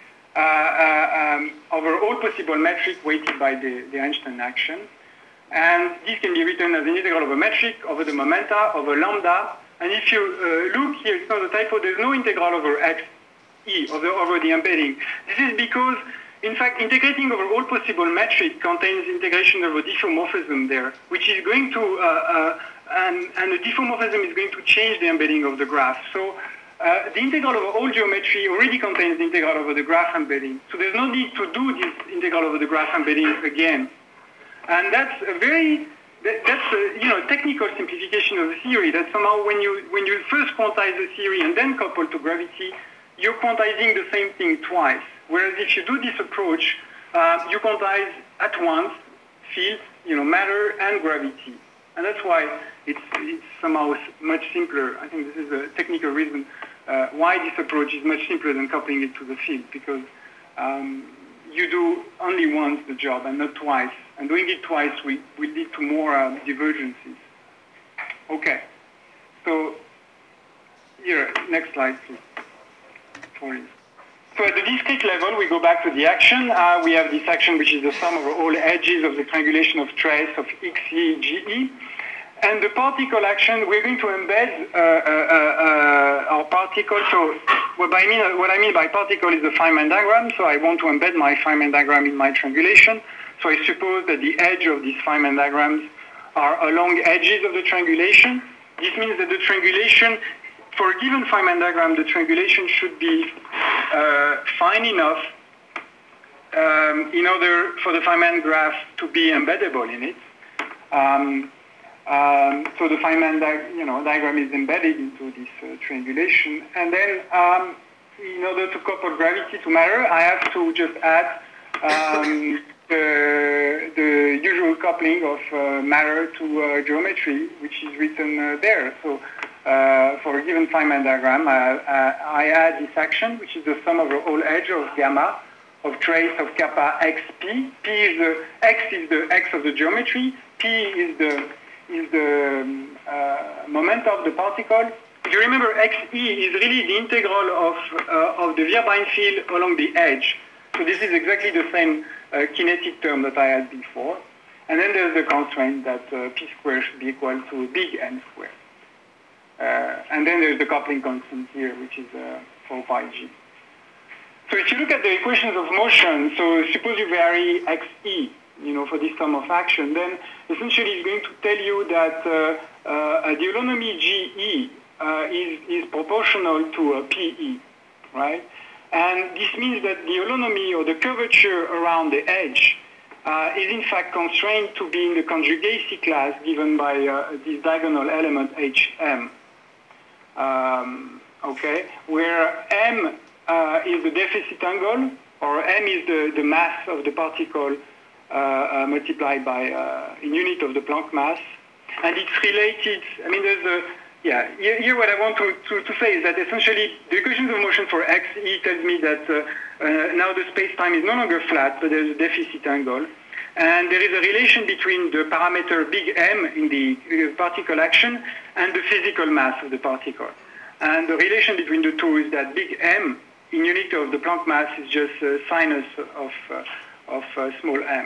over all possible metric weighted by the Einstein action. And this can be written as an integral of a metric over the momenta over lambda. And if you look here, it's not a typo, there's no integral over x, e, over the embedding. This is because, in fact, integrating over all possible metric contains integration over diffeomorphism there, which is going to, and the diffeomorphism is going to change the embedding of the graph. So the integral over all geometry already contains the integral over the graph embedding. So there's no need to do this integral over the graph embedding again. And that's a very, technical simplification of the theory, that somehow when you first quantize the theory and then couple to gravity, you're quantizing the same thing twice. Whereas if you do this approach, you quantize at once fields matter and gravity. And that's why it's somehow much simpler. I think this is a technical reason why this approach is much simpler than coupling it to the field, because you do only once the job and not twice. And doing it twice will lead to more divergences. Okay. So here, next slide, please. So at the discrete level, we go back to the action. We have this action, which is the sum of all edges of the triangulation of trace of XE, GE. And the particle action, we're going to embed our particle. So what I mean by particle is the Feynman diagram. So I want to embed my Feynman diagram in my triangulation. So I suppose that the edge of these Feynman diagrams are along edges of the triangulation. This means that the triangulation, for a given Feynman diagram, the triangulation should be fine enough in order for the Feynman graph to be embeddable in it. So the Feynman diagram is embedded into this triangulation. And then in order to couple gravity to matter, I have to just add the usual coupling of matter to geometry, which is written there. So for a given Feynman diagram, I add this action, which is the sum of the whole edge of gamma of trace of kappa xp. X is the x of the geometry. P is the moment of the particle. If you remember, xe is really the integral of the Vierbein field along the edge. So this is exactly the same kinetic term that I had before. And then there's the constraint that p squared should be equal to big N squared. And then there's the coupling constant here, which is 4 pi g. So if you look at the equations of motion, so suppose you vary xe, for this sum of action, then essentially it's going to tell you that the holonomy GE is proportional to PE, right? And this means that the holonomy or the curvature around the edge is in fact constrained to be in the conjugacy class given by this diagonal element HM. Okay, where M is the deficit angle, or M is the mass of the particle multiplied by in unit of the Planck mass, and it's related. I mean, there's here what I want to say is that essentially the equations of motion for xe tells me that now the space-time is no longer flat, but there's a deficit angle. And there is a relation between the parameter big M in the particle action and the physical mass of the particle. And the relation between the two is that big M in unit of the Planck mass is just sinus of small m.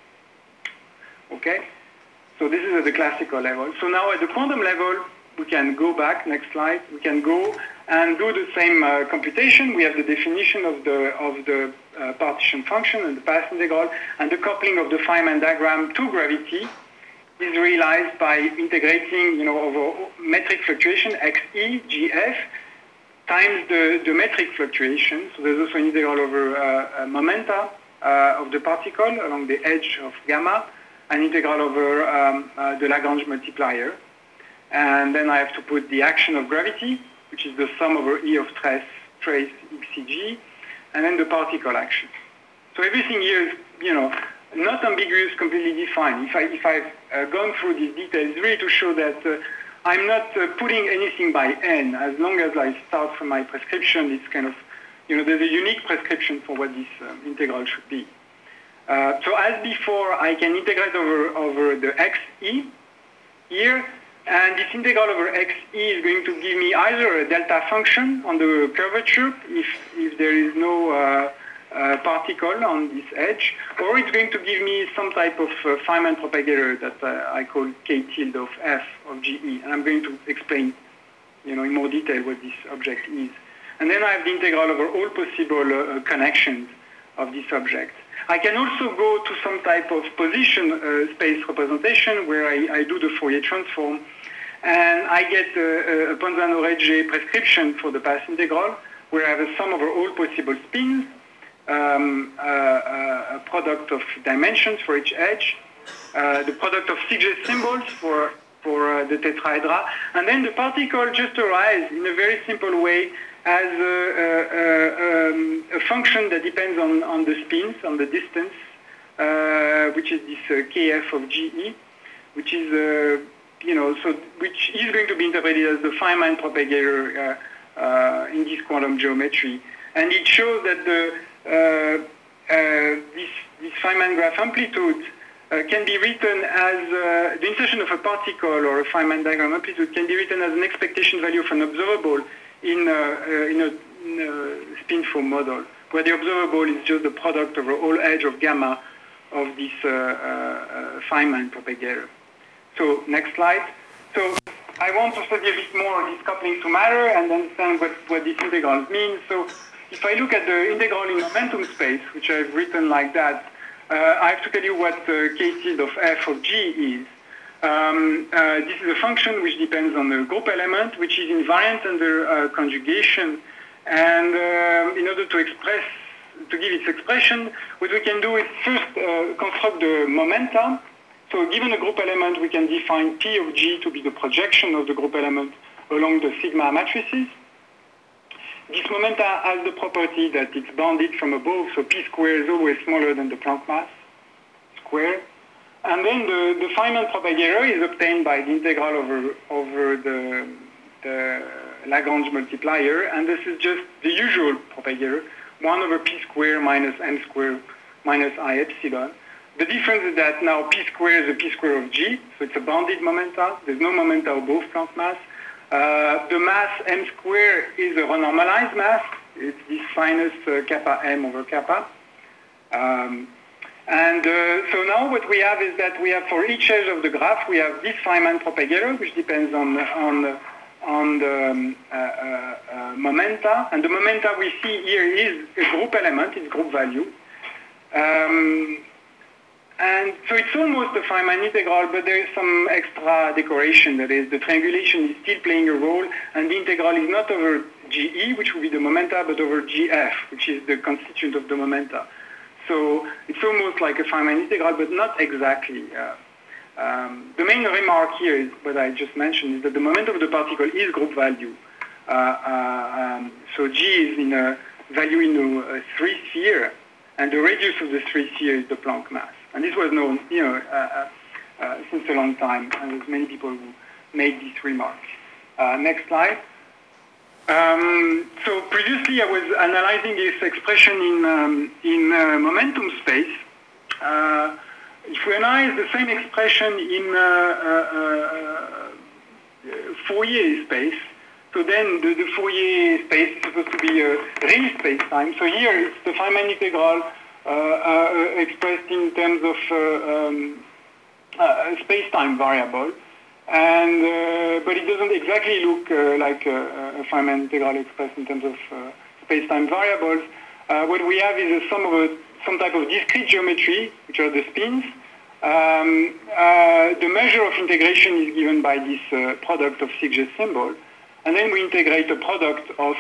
Okay? So this is at the classical level. So now at the quantum level, we can go back, next slide, we can go and do the same computation. We have the definition of the partition function and the path integral, and the coupling of the Feynman diagram to gravity is realized by integrating, over metric fluctuation, xe, gf, times the metric fluctuation. So there's also an integral over momenta of the particle along the edge of gamma, an integral over the Lagrange multiplier. And then I have to put the action of gravity, which is the sum over E of trace xcg, and then the particle action. So everything here is, not ambiguous, completely defined. If I've gone through these details, really to show that I'm not putting anything by n. As long as I start from my prescription, it's kind of, there's a unique prescription for what this integral should be. So as before, I can integrate over the xe here, and this integral over xe is going to give me either a delta function on the curvature if there is no particle on this edge, or it's going to give me some type of Feynman propagator that I call k tilde of f of ge, and I'm going to explain, in more detail what this object is. And then I have the integral over all possible connections of this object. I can also go to some type of position space representation where I do the Fourier transform, and I get a Ponzano-Regge prescription for the path integral, where I have a sum over all possible spins, a product of dimensions for each edge, the product of Sieges symbols for the tetrahedra, and then the particle just arrives in a very simple way as a function that depends on the spins, on the distance which is this Kf of GE, which is which is going to be interpreted as the Feynman propagator in this quantum geometry, and it shows that this Feynman graph amplitude can be written as the insertion of a particle or a Feynman diagram amplitude can be written as an expectation value of an observable in a spin foam model, where the observable is just the product over all edge of gamma of this Feynman propagator. So next slide. So I want to study a bit more this coupling to matter and understand what this integral means. So if I look at the integral in momentum space, which I've written like that, I have to tell you what k-tilde of f of g is. This is a function which depends on the group element, which is invariant under conjugation. And in order to give its expression, what we can do is first construct the momenta. So given a group element, we can define P of G to be the projection of the group element along the sigma matrices. This momenta has the property that it's bounded from above, so P square is always smaller than the Planck mass square. And then the Feynman propagator is obtained by the integral over the Lagrange multiplier, and this is just the usual propagator, 1 over P square minus M square minus I epsilon. The difference is that now P square is a P square of G, so it's a bounded momenta. There's no momenta above Planck mass. The mass M square is a renormalized mass. It's this minus kappa M over kappa. So now what we have is that we have for each edge of the graph, we have this Feynman propagator, which depends on the momenta. And the momenta we see here is a group element, it's group value. And so it's almost a Feynman integral, but there is some extra decoration. That is, the triangulation is still playing a role, and the integral is not over GE, which will be the momenta, but over GF, which is the constituent of the momenta. So it's almost like a Feynman integral, but not exactly. The main remark here is what I just mentioned, is that the momentum of the particle is group value. So G is in a value in a 3 sphere, and the radius of the 3 sphere is the Planck mass. And this was known, since a long time, and there's many people who made this remark. Next slide. So previously I was analyzing this expression in momentum space. If we analyze the same expression in Fourier space, so then the Fourier space is supposed to be a real space-time. So here it's the Feynman integral expressed in terms of space-time variable, and but it doesn't exactly look like a Feynman integral expressed in terms of space-time variables. What we have is a sum of some type of discrete geometry, which are the spins. The measure of integration is given by this product of Sieger's symbol, and then we integrate a product of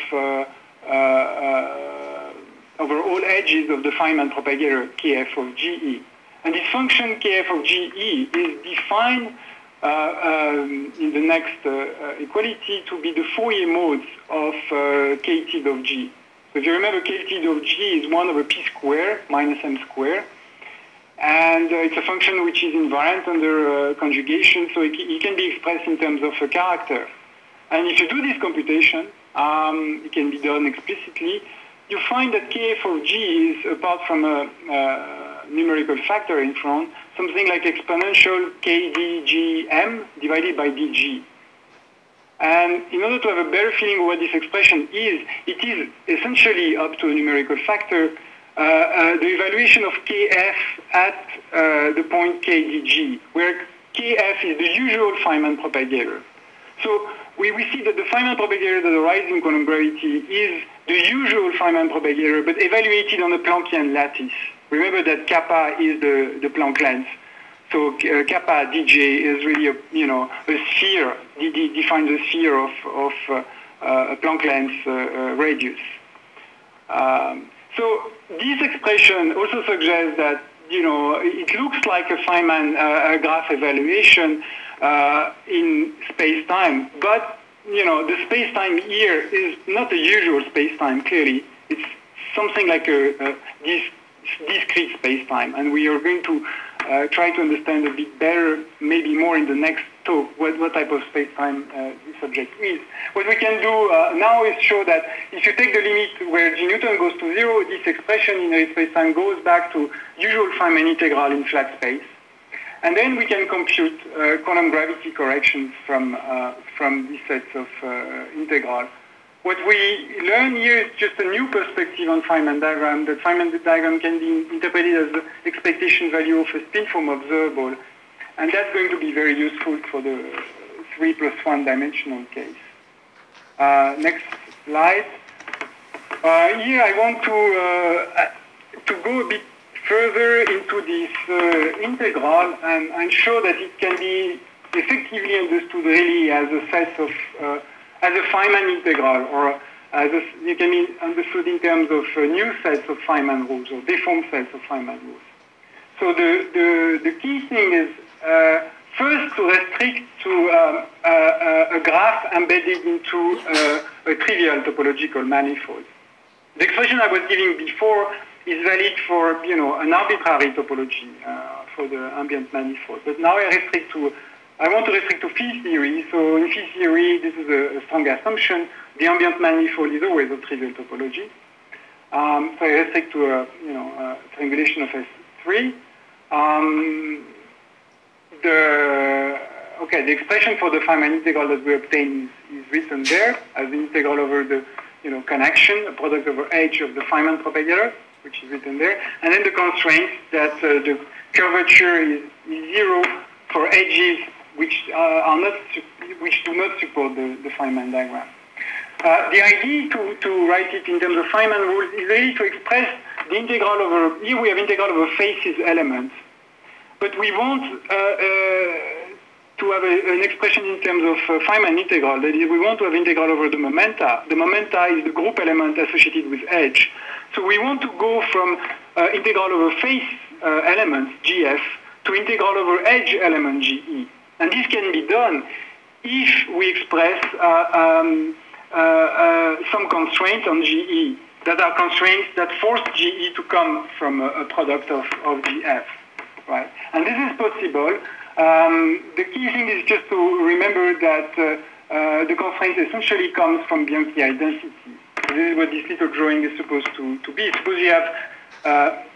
over all edges of the Feynman propagator Kf of Ge. And this function Kf of Ge is defined in the next equality to be the Fourier modes of k tilde of G. So if you remember, k tilde of G is 1 over P square minus M square. And it's a function which is invariant under conjugation, so it can be expressed in terms of a character. And if you do this computation, it can be done explicitly. You find that Kf of G is, apart from a numerical factor in front, something like exponential kdgm divided by dg. And in order to have a better feeling of what this expression is, it is essentially up to a numerical factor the evaluation of Kf at the point kdg, where Kf is the usual Feynman propagator. So we see that the Feynman propagator that arises in quantum gravity is the usual Feynman propagator, but evaluated on a Planckian lattice. Remember that kappa is the Planck length. So kappa dj is really a sphere, defines a sphere of a Planck length radius. So this expression also suggests that it looks like a Feynman graph evaluation in space-time, but the space-time here is not the usual space-time. Clearly, it's something like this discrete space-time. And we are going to try to understand a bit better, maybe more in the next talk, what type of space-time this object is. What we can do now is show that if you take the limit where G Newton goes to 0, this expression in a space-time goes back to usual Feynman integral in flat space. And then we can compute quantum gravity corrections from these sets of integral. What we learn here is just a new perspective on Feynman diagram. That Feynman diagram can be interpreted as the expectation value of a spin-foam observable. And that's going to be very useful for the 3+1 dimensional case. Next slide. Here I want to go a bit further into this integral and show that it can be effectively understood really as a set of as a Feynman integral, or it can be understood in terms of new sets of Feynman rules or deformed sets of Feynman rules. So the key thing is first to restrict to a graph embedded into a trivial topological manifold. The expression I was giving before is valid for an arbitrary topology for the ambient manifold, but now I want to restrict to phi theory. So in phi theory, this is a strong assumption. The ambient manifold is always a trivial topology. So I restrict to a triangulation of S3. The expression for the Feynman integral that we obtain is written there as the integral over the connection, a product over H of the Feynman propagator, which is written there, and then the constraint that the curvature is 0 for edges which do not support the Feynman diagram. The idea to write it in terms of Feynman rules is really to express the integral over, here we have integral over faces elements, but we want to have an expression in terms of Feynman integral. That is, we want to have integral over the momenta. The momenta is the group element associated with edge. So we want to go from integral over face elements, GF, to integral over edge element, GE. And this can be done if we express some constraints on GE that are constraints that force GE to come from a product of GF, right? And this is possible. The key thing is just to remember that the constraint essentially comes from Bianchi identity. So this is what this little drawing is supposed to be. Suppose you have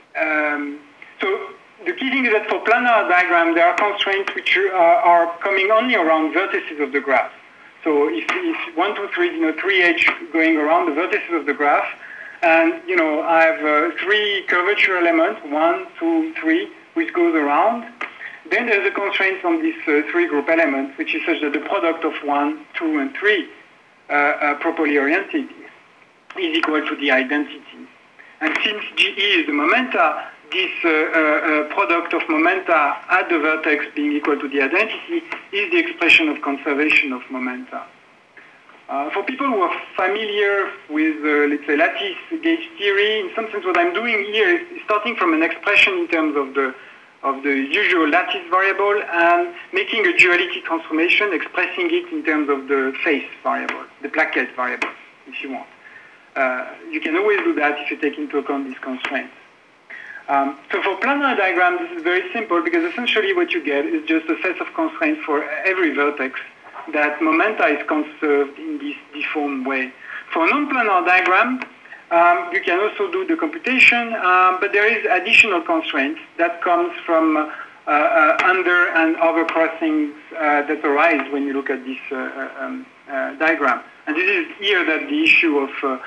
so the key thing is that for planar diagram, there are constraints which are coming only around vertices of the graph. So if 1, 2, 3, 3H going around the vertices of the graph, and I have 3 curvature elements, 1, 2, 3, which goes around. Then there's a constraint on these 3 group elements, which is such that the product of 1, 2, and 3 properly oriented is equal to the identity. And since GE is the momenta, this product of momenta at the vertex being equal to the identity is the expression of conservation of momenta. For people who are familiar with, let's say, lattice gauge theory, in some sense what I'm doing here is starting from an expression in terms of the usual lattice variable and making a duality transformation, expressing it in terms of the face variable, the plaquette variable, if you want. You can always do that if you take into account these constraints. So for planar diagram, this is very simple because essentially what you get is just a set of constraints for every vertex that momenta is conserved in this deformed way. For a non-planar diagram, you can also do the computation, but there is additional constraints that comes from under and over crossings that arise when you look at this diagram. And this is here that the issue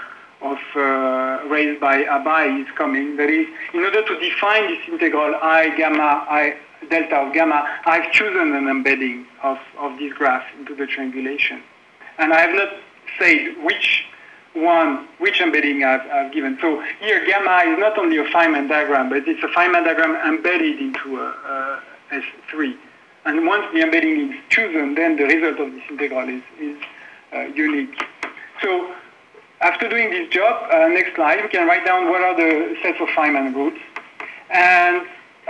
raised by Abai is coming. That is, in order to define this integral I gamma, I delta of gamma, I've chosen an embedding of this graph into the triangulation. And I have not said which embedding I've given. So here gamma is not only a Feynman diagram, but it's a Feynman diagram embedded into a S3. And once the embedding is chosen, then the result of this integral is unique. So after doing this job, next slide, we can write down what are the sets of Feynman roots. And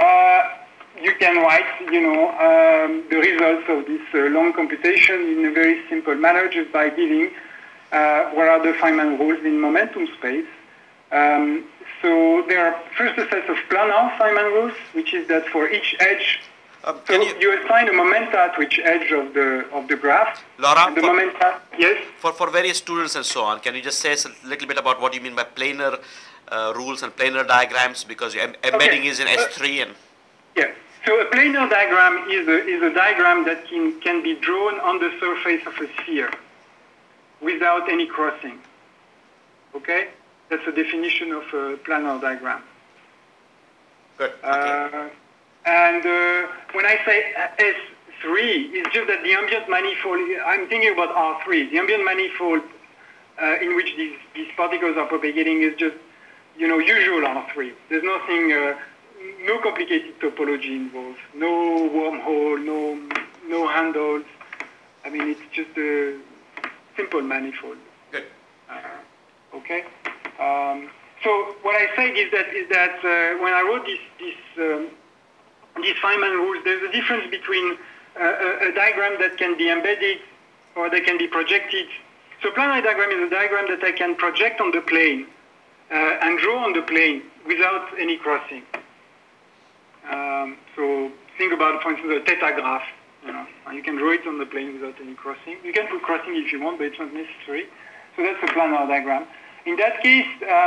you can write, the results of this long computation in a very simple manner just by giving what are the Feynman rules in momentum space. So there are first a set of planar Feynman rules, which is that for each edge, you assign a momenta to each edge of the graph. Laura, the momenta, yes? For various students and so on, can you just say a little bit about what you mean by planar rules and planar diagrams, because embedding is in S3 and... Yes. So a planar diagram is a diagram that can be drawn on the surface of a sphere without any crossing. Okay? That's the definition of a planar diagram. Good. Okay. And when I say S3, it's just that the ambient manifold, I'm thinking about R3. The ambient manifold in which these particles are propagating is just, usual R3. There's nothing, no complicated topology involved, no wormhole, no handles. I mean, it's just a simple manifold. Good. Okay. So what I said is that when I wrote these Feynman rules, there's a difference between a diagram that can be embedded or that can be projected. So a planar diagram is a diagram that I can project on the plane and draw on the plane without any crossing. So think about, for instance, a theta graph. You can draw it on the plane without any crossing. You can put crossing if you want, but it's not necessary. So that's a planar diagram. In that case,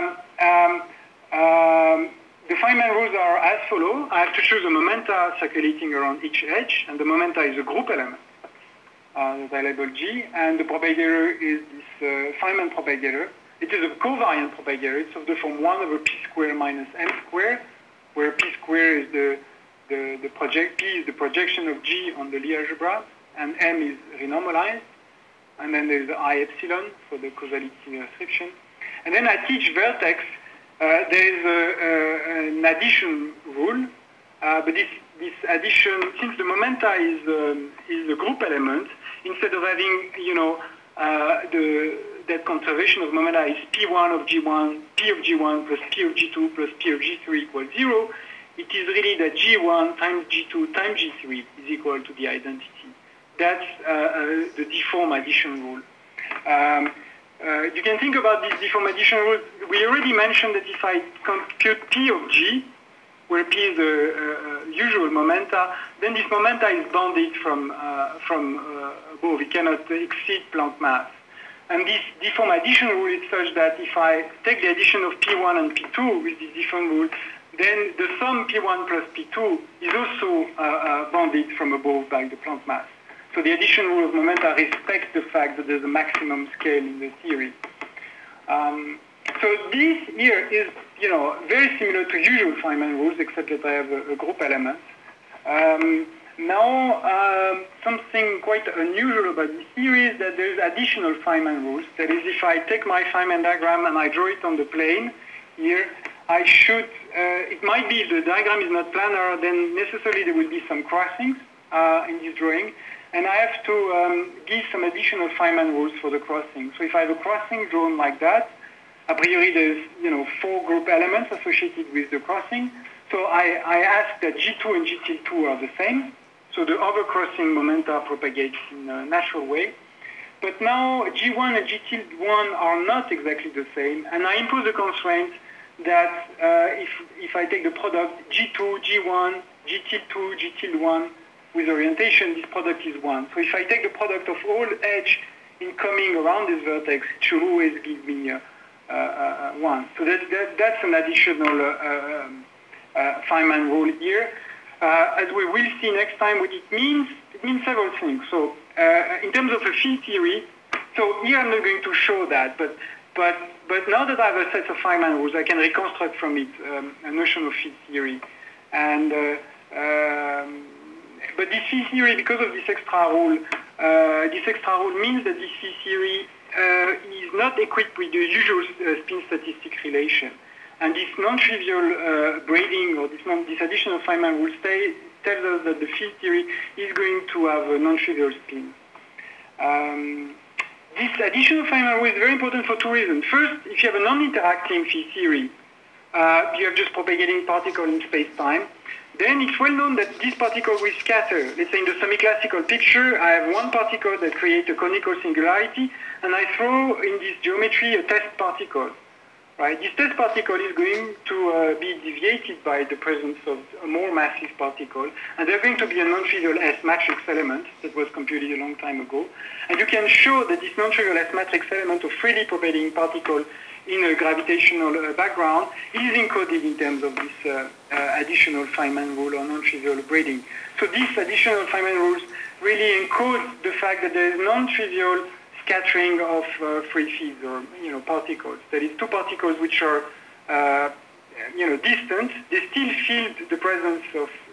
the Feynman rules are as follow. I have to choose a momenta circulating around each edge, and the momenta is a group element that I label G, and the propagator is this Feynman propagator. It is a covariant propagator. It's of the form 1 over p squared minus m squared, where p squared is P is the projection of G on the Lie algebra, and m is renormalized, and then there's the I epsilon for the causality restriction. And then at each vertex, there is an addition rule, but this addition, since the momenta is a group element, instead of having that conservation of momenta is P1 of G1, P of G1 plus P of G2 plus P of G3 equals 0, it is really that G1 times G2 times G3 is equal to the identity. That's the deform addition rule. You can think about this deform addition rule. We already mentioned that if I compute P of G, where P is the usual momenta, then this momenta is bounded from above. It cannot exceed Planck mass. And this deform addition rule is such that if I take the addition of P1 and P2 with this deform rule, then the sum P1 plus P2 is also bounded from above by the Planck mass. So the addition rule of momenta respects the fact that there's a maximum scale in the theory. So this here is, very similar to usual Feynman rules, except that I have a group element. Now, something quite unusual about this theory is that there's additional Feynman rules. That is, if I take my Feynman diagram and I draw it on the plane here, I should, it might be if the diagram is not planar, then necessarily there will be some crossings in this drawing. And I have to give some additional Feynman rules for the crossing. So if I have a crossing drawn like that, a priori there's 4 group elements associated with the crossing. So I ask that G2 and G tilde 2 are the same. So the overcrossing momenta propagates in a natural way. But now G1 and G tilde 1 are not exactly the same. And I impose a constraint that if I take the product G2, G1, G tilde 2, G tilde 1, with orientation, this product is 1. So if I take the product of all edge incoming around this vertex, it should always give me 1. So that's an additional Feynman rule here. As we will see next time, what it means several things. So in terms of a field theory, so here I'm not going to show that, but now that I have a set of Feynman rules, I can reconstruct from it a notion of field theory. And but this field theory, because of this extra rule means that this field theory is not equipped with the usual spin statistic relation. And this non-trivial braiding, or this additional Feynman rule tells us that the field theory is going to have a non-trivial spin. This additional Feynman rule is very important for 2 reasons. First, if you have a non-interacting field theory, you have just propagating particle in space-time, then it's well known that this particle will scatter. Let's say in the semi-classical picture, I have one particle that creates a conical singularity, and I throw in this geometry a test particle. right? This test particle is going to be deviated by the presence of a more massive particle, and there's going to be a non-trivial S matrix element that was computed a long time ago. And you can show that this non-trivial S matrix element of freely propagating particle in a gravitational background is encoded in terms of this additional Feynman rule or non-trivial braiding. So these additional Feynman rules really encode the fact that there is non-trivial scattering of free fields or particles. That is, two particles which are distant. They still feel the presence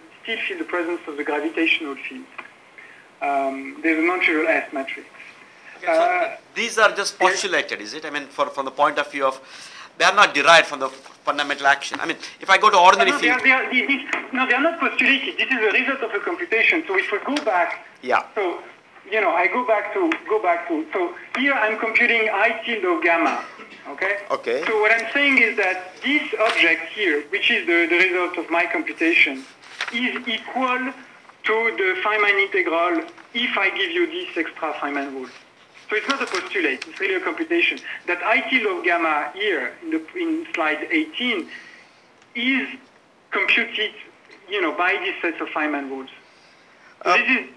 of the gravitational field. There's a non-trivial S matrix. Okay, so these are just postulated, is it? I mean, from the point of view of, they are not derived from the fundamental action. I mean, if I go to ordinary field... they are not postulated. This is a result of a computation. So if we go back... Yeah. So, I go back to... So here I'm computing I tilde of gamma, okay? Okay. So what I'm saying is that this object here, which is the result of my computation, is equal to the Feynman integral if I give you this extra Feynman rule. So it's not a postulate, it's really a computation. That I tilde of gamma here in slide 18 is computed, by this set of Feynman rules. So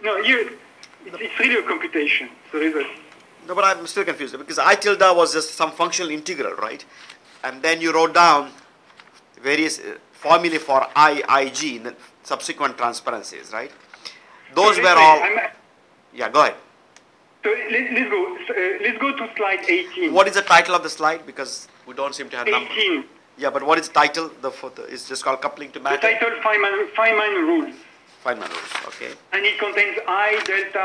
it's really a computation. So no, but I'm still confused because I tilde was just some functional integral, right? And then you wrote down various formulae for Ig in the subsequent transparencies, right? Those were all... Yeah, go ahead. So let's go to slide 18. What is the title of the slide? Because we don't seem to have 18. numbers. Yeah, but what is the title? It's just called coupling to matter. The title Feynman rules. Feynman rules, okay. And it contains I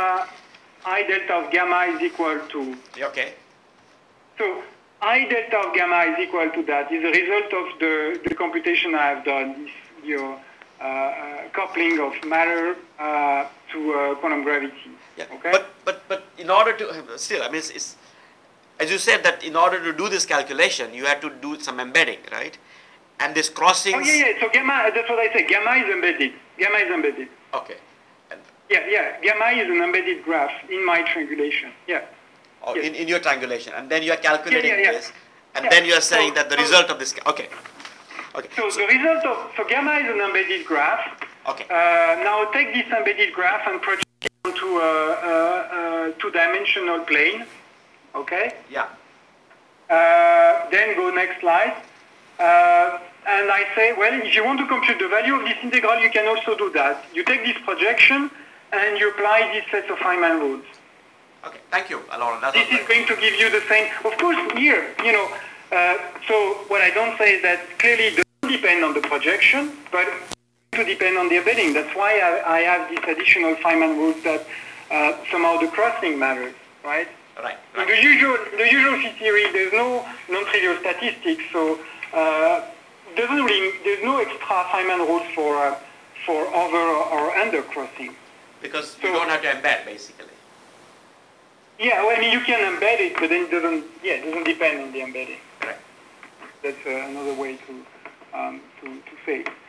delta of gamma is equal to... Okay. So I delta of gamma is equal to that is a result of the computation I have done, coupling of matter to quantum gravity. Yeah. Okay? But in order to still, I mean, it's, as you said that in order to do this calculation, you had to do some embedding, right? And this crossing. Oh yeah. So gamma. That's what I said. Gamma is embedded. Okay. And yeah. Gamma is an embedded graph in my triangulation. Yeah. Oh, yes. in your triangulation, and then you are calculating this, and Yeah. then you are saying that the result of this. Okay. So the result of gamma is an embedded graph. Okay. Now take this embedded graph and project it onto a two-dimensional plane. Okay. Yeah. Then go next slide. And I say, well, if you want to compute the value of this integral, you can also do that. You take this projection and you apply this set of Feynman rules. Okay. Thank you, Laurent. This is going to give you the same. Of course, here, so what I don't say is that clearly it doesn't depend on the projection, but to depend on the embedding. That's why I have this additional Feynman rules that somehow the crossing matters, right? Right. In the usual field theory, there's no non-trivial statistics, so there's no extra Feynman rules for over or under crossing. Because you don't have to embed, basically. Yeah, well, I mean, you can embed it, but then it doesn't depend on the embedding. Right. That's another way to say it.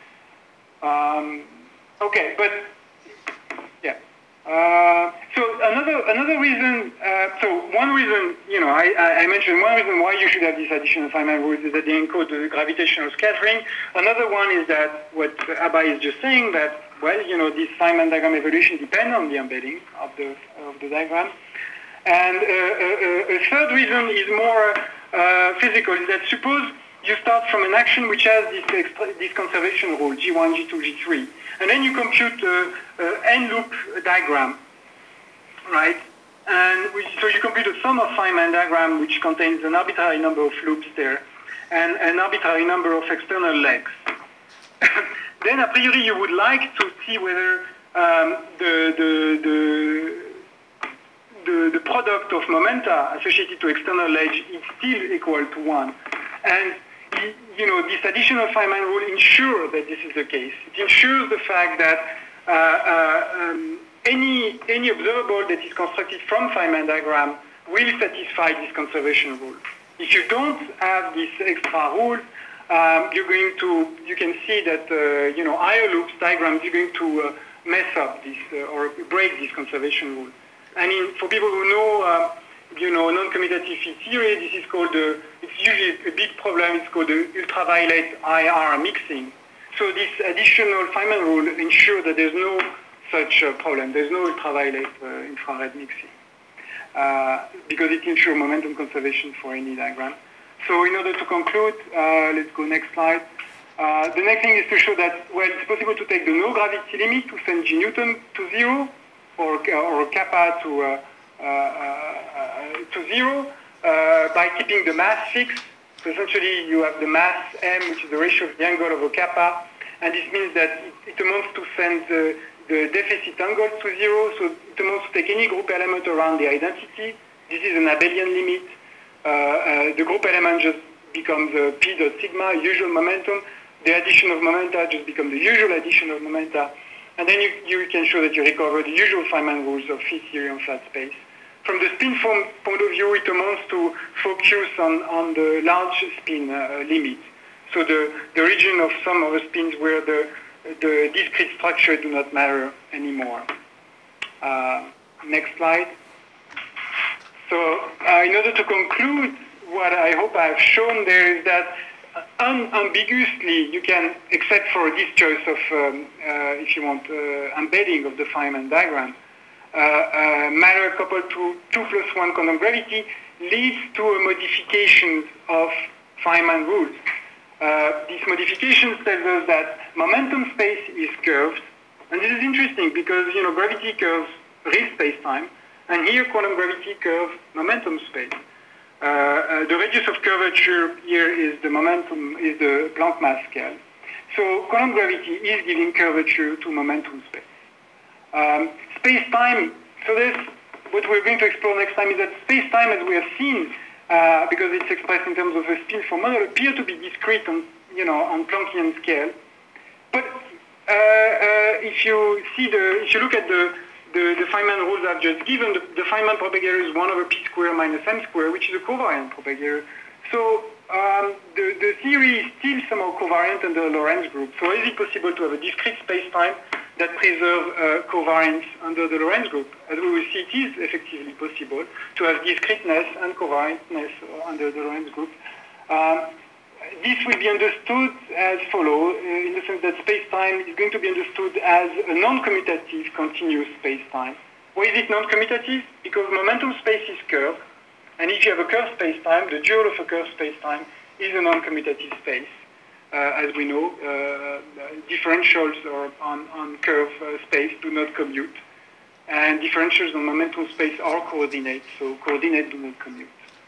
Okay, but yeah. So another reason. So one reason, I mentioned one reason why you should have this additional Feynman rules is that they encode the gravitational scattering. Another one is that what Abhay is just saying that this Feynman diagram evaluation depends on the embedding of the diagram. And a third reason is more physical. Is that suppose you start from an action which has this conservation rule, G1, G2, G3. And then you compute n loop diagram, right? And so you compute a sum of Feynman diagram which contains an arbitrary number of loops there and an arbitrary number of external legs. Then a priori you would like to see whether the product of momenta associated to external edge is still equal to 1. And this additional Feynman rule ensures that this is the case. It ensures the fact that any observable that is constructed from Feynman diagram will satisfy this conservation rule. If you don't have this extra rule, you can see that IO loops diagrams are going to mess up this or break this conservation rule. I mean, for people who know non-commutative field theory. This is called it's usually a big problem. It's called the ultraviolet IR mixing. So this additional Feynman rule ensures that there's no such problem. There's no ultraviolet infrared mixing because it ensures momentum conservation for any diagram. So in order to conclude, let's go next slide. The next thing is to show that, well, it's possible to take the no gravity limit to send G Newton to 0 or kappa to 0 by keeping the mass fixed. So essentially, you have the mass m, which is the ratio of the angle over kappa, and this means that it amounts to send the deficit angle to 0. So it amounts to take any group element around the identity. This is an abelian limit. The group element just becomes p dot sigma, usual momentum. The addition of momenta just becomes the usual addition of momenta. And then you can show that you recover the usual Feynman rules of field theory on flat space. From the spin form point of view, it amounts to focus on the large spin limit. So the region of some of the spins where the discrete structure do not matter anymore. Next slide. So in order to conclude, what I hope I have shown there is that unambiguously you can, except for this choice of, if you want, embedding of the Feynman diagram, matter coupled to 2 + 1 quantum gravity leads to a modification of Feynman rules. This modification tells us that momentum space is curved, and this is interesting because gravity curves real space-time, and here quantum gravity curves momentum space. The radius of curvature here is the momentum, is the Planck mass scale. So quantum gravity is giving curvature to momentum space. Space-time, so this, what we're going to explore next time is that space-time, as we have seen, because it's expressed in terms of a spin-form model, appear to be discrete on, on Planckian scale. But if you look at the Feynman rules I've just given, the Feynman propagator is 1 over p squared minus m squared, which is a covariant propagator. So the theory is still somehow covariant under the Lorentz group. So is it possible to have a discrete space-time that preserves covariance under the Lorentz group? As we will see, it is effectively possible to have discreteness and covariantness under the Lorentz group. This will be understood as follows, in the sense that space-time is going to be understood as a non-commutative continuous space-time. Why is it non-commutative? Because momentum space is curved, and if you have a curved space-time, the dual of a curved space-time is a non-commutative space. As we know, differentials on curved space do not commute, and differentials on momentum space are coordinates, so coordinates do not commute.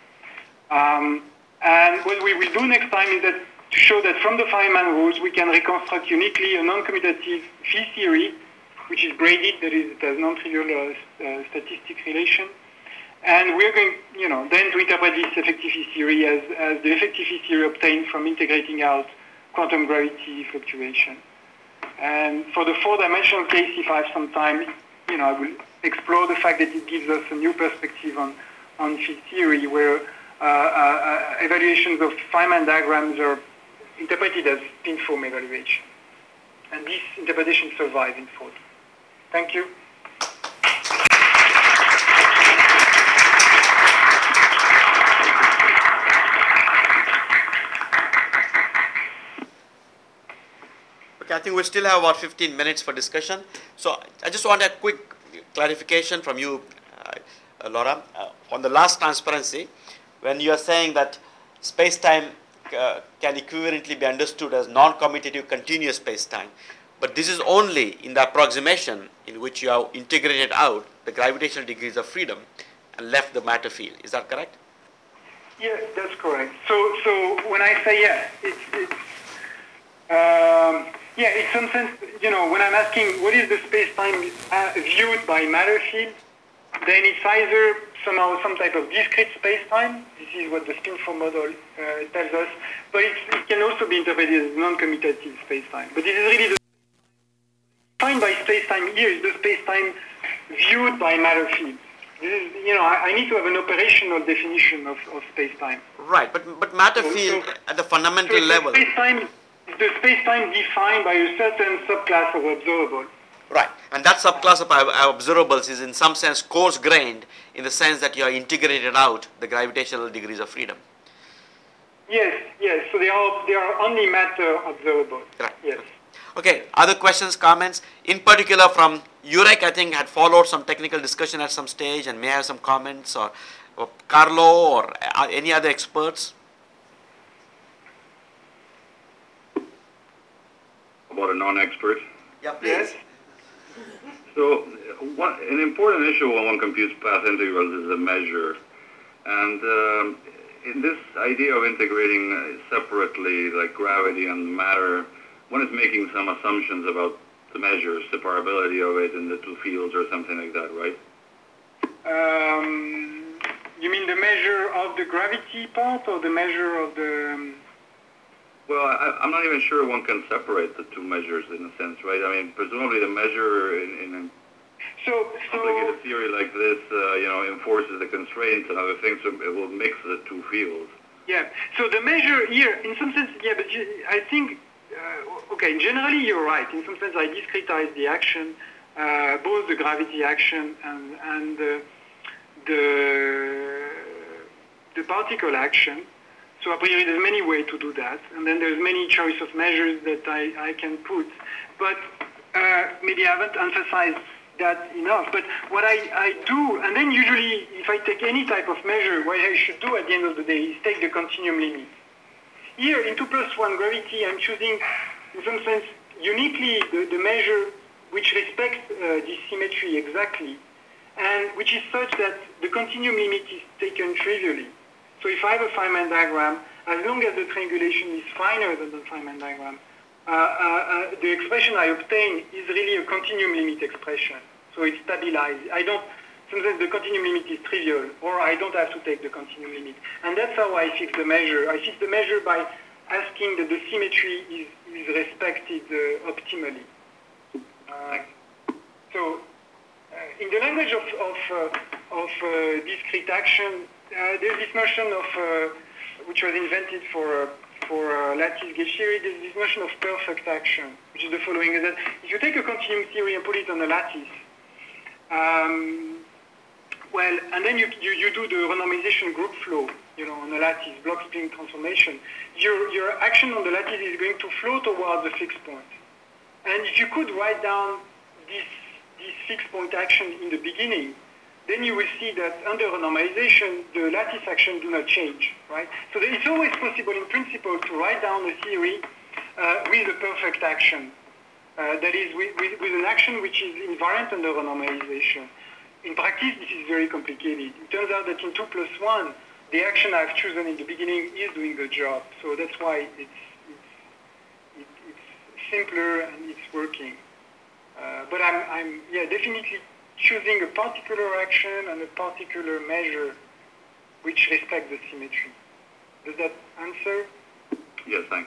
And what we will do next time is that to show that from the Feynman rules we can reconstruct uniquely a non-commutative field theory, which is braided, that is, it has non-trivial statistic relation. And we're going, then to interpret this effective field theory as the effective field theory obtained from integrating out quantum gravity fluctuation. And for the 4-dimensional case, if I have some time, I will explore the fact that it gives us a new perspective on field theory where evaluations of Feynman diagrams are interpreted as spin-form evaluation. And this interpretation survives in photo. Thank you. Okay, I think we still have about 15 minutes for discussion. So I just want a quick clarification from you, Laura, on the last transparency. When you are saying that space-time can equivalently be understood as non-commutative continuous space-time, but this is only in the approximation in which you have integrated out the gravitational degrees of freedom and left the matter field. Is that correct? Yeah, that's correct. So when I say in some sense, when I'm asking what is the space-time viewed by matter field, then it's either somehow some type of discrete space-time. This is what the spin-form model tells us. But it can also be interpreted as non-commutative space-time. But this is really the defined by space-time here is the space-time viewed by matter field. This is, I need to have an operational definition of space-time. Right, but matter field at the fundamental level. The space-time defined by a certain subclass of observable. Right, and that subclass of observables is in some sense coarse-grained in the sense that you are integrated out the gravitational degrees of freedom. Yes, yes. So they are only matter observables. Right. Yes. Okay, other questions, comments? In particular from Jurek, I think had followed some technical discussion at some stage and may have some comments, or Carlo or any other experts? About a non-expert? Yeah, please. Yes. So an important issue when one computes path integrals is a measure. And in this idea of integrating separately, like gravity and matter, one is making some assumptions about the measure, separability of it in the two fields or something like that, right? You mean the measure of the gravity part or the measure of the... Well, I'm not even sure one can separate the two measures in a sense, right? I mean, presumably the measure in a complicated theory like this, enforces the constraints and other things, so it will mix the two fields. Yeah, so the measure here, in some sense, yeah, but I think, okay, generally you're right. In some sense, I discretize the action, both the gravity action and the particle action. So a priori, there's many ways to do that, and then there's many choice of measures that I can put. But maybe I haven't emphasized that enough. But what I do, and then usually if I take any type of measure, what I should do at the end of the day is take the continuum limit. Here in 2+1 gravity, I'm choosing, in some sense, uniquely the measure which respects this symmetry exactly, and which is such that the continuum limit is taken trivially. So if I have a Feynman diagram, as long as the triangulation is finer than the Feynman diagram, the expression I obtain is really a continuum limit expression. So it's stabilized. Sometimes the continuum limit is trivial, or I don't have to take the continuum limit. And that's how I fix the measure. I fix the measure by asking that the symmetry is respected optimally. In the language of discrete action, there's this notion of, which was invented for lattice gauge theory, there's this notion of perfect action, which is the following, is that if you take a continuum theory and put it on a lattice, and then you do the renormalization group flow, on a lattice, block spin transformation, your action on the lattice is going to flow towards a fixed point. And if you could write down this fixed point action in the beginning, then you will see that under renormalization, the lattice action do not change, right? So it's always possible in principle to write down a theory with a perfect action. That is, with an action which is invariant under renormalization. In practice, this is very complicated. It turns out that in 2+1, the action I've chosen in the beginning is doing the job. So that's why it's simpler and it's working. But I'm definitely choosing a particular action and a particular measure which respect the symmetry. Does that answer? Yes, thanks.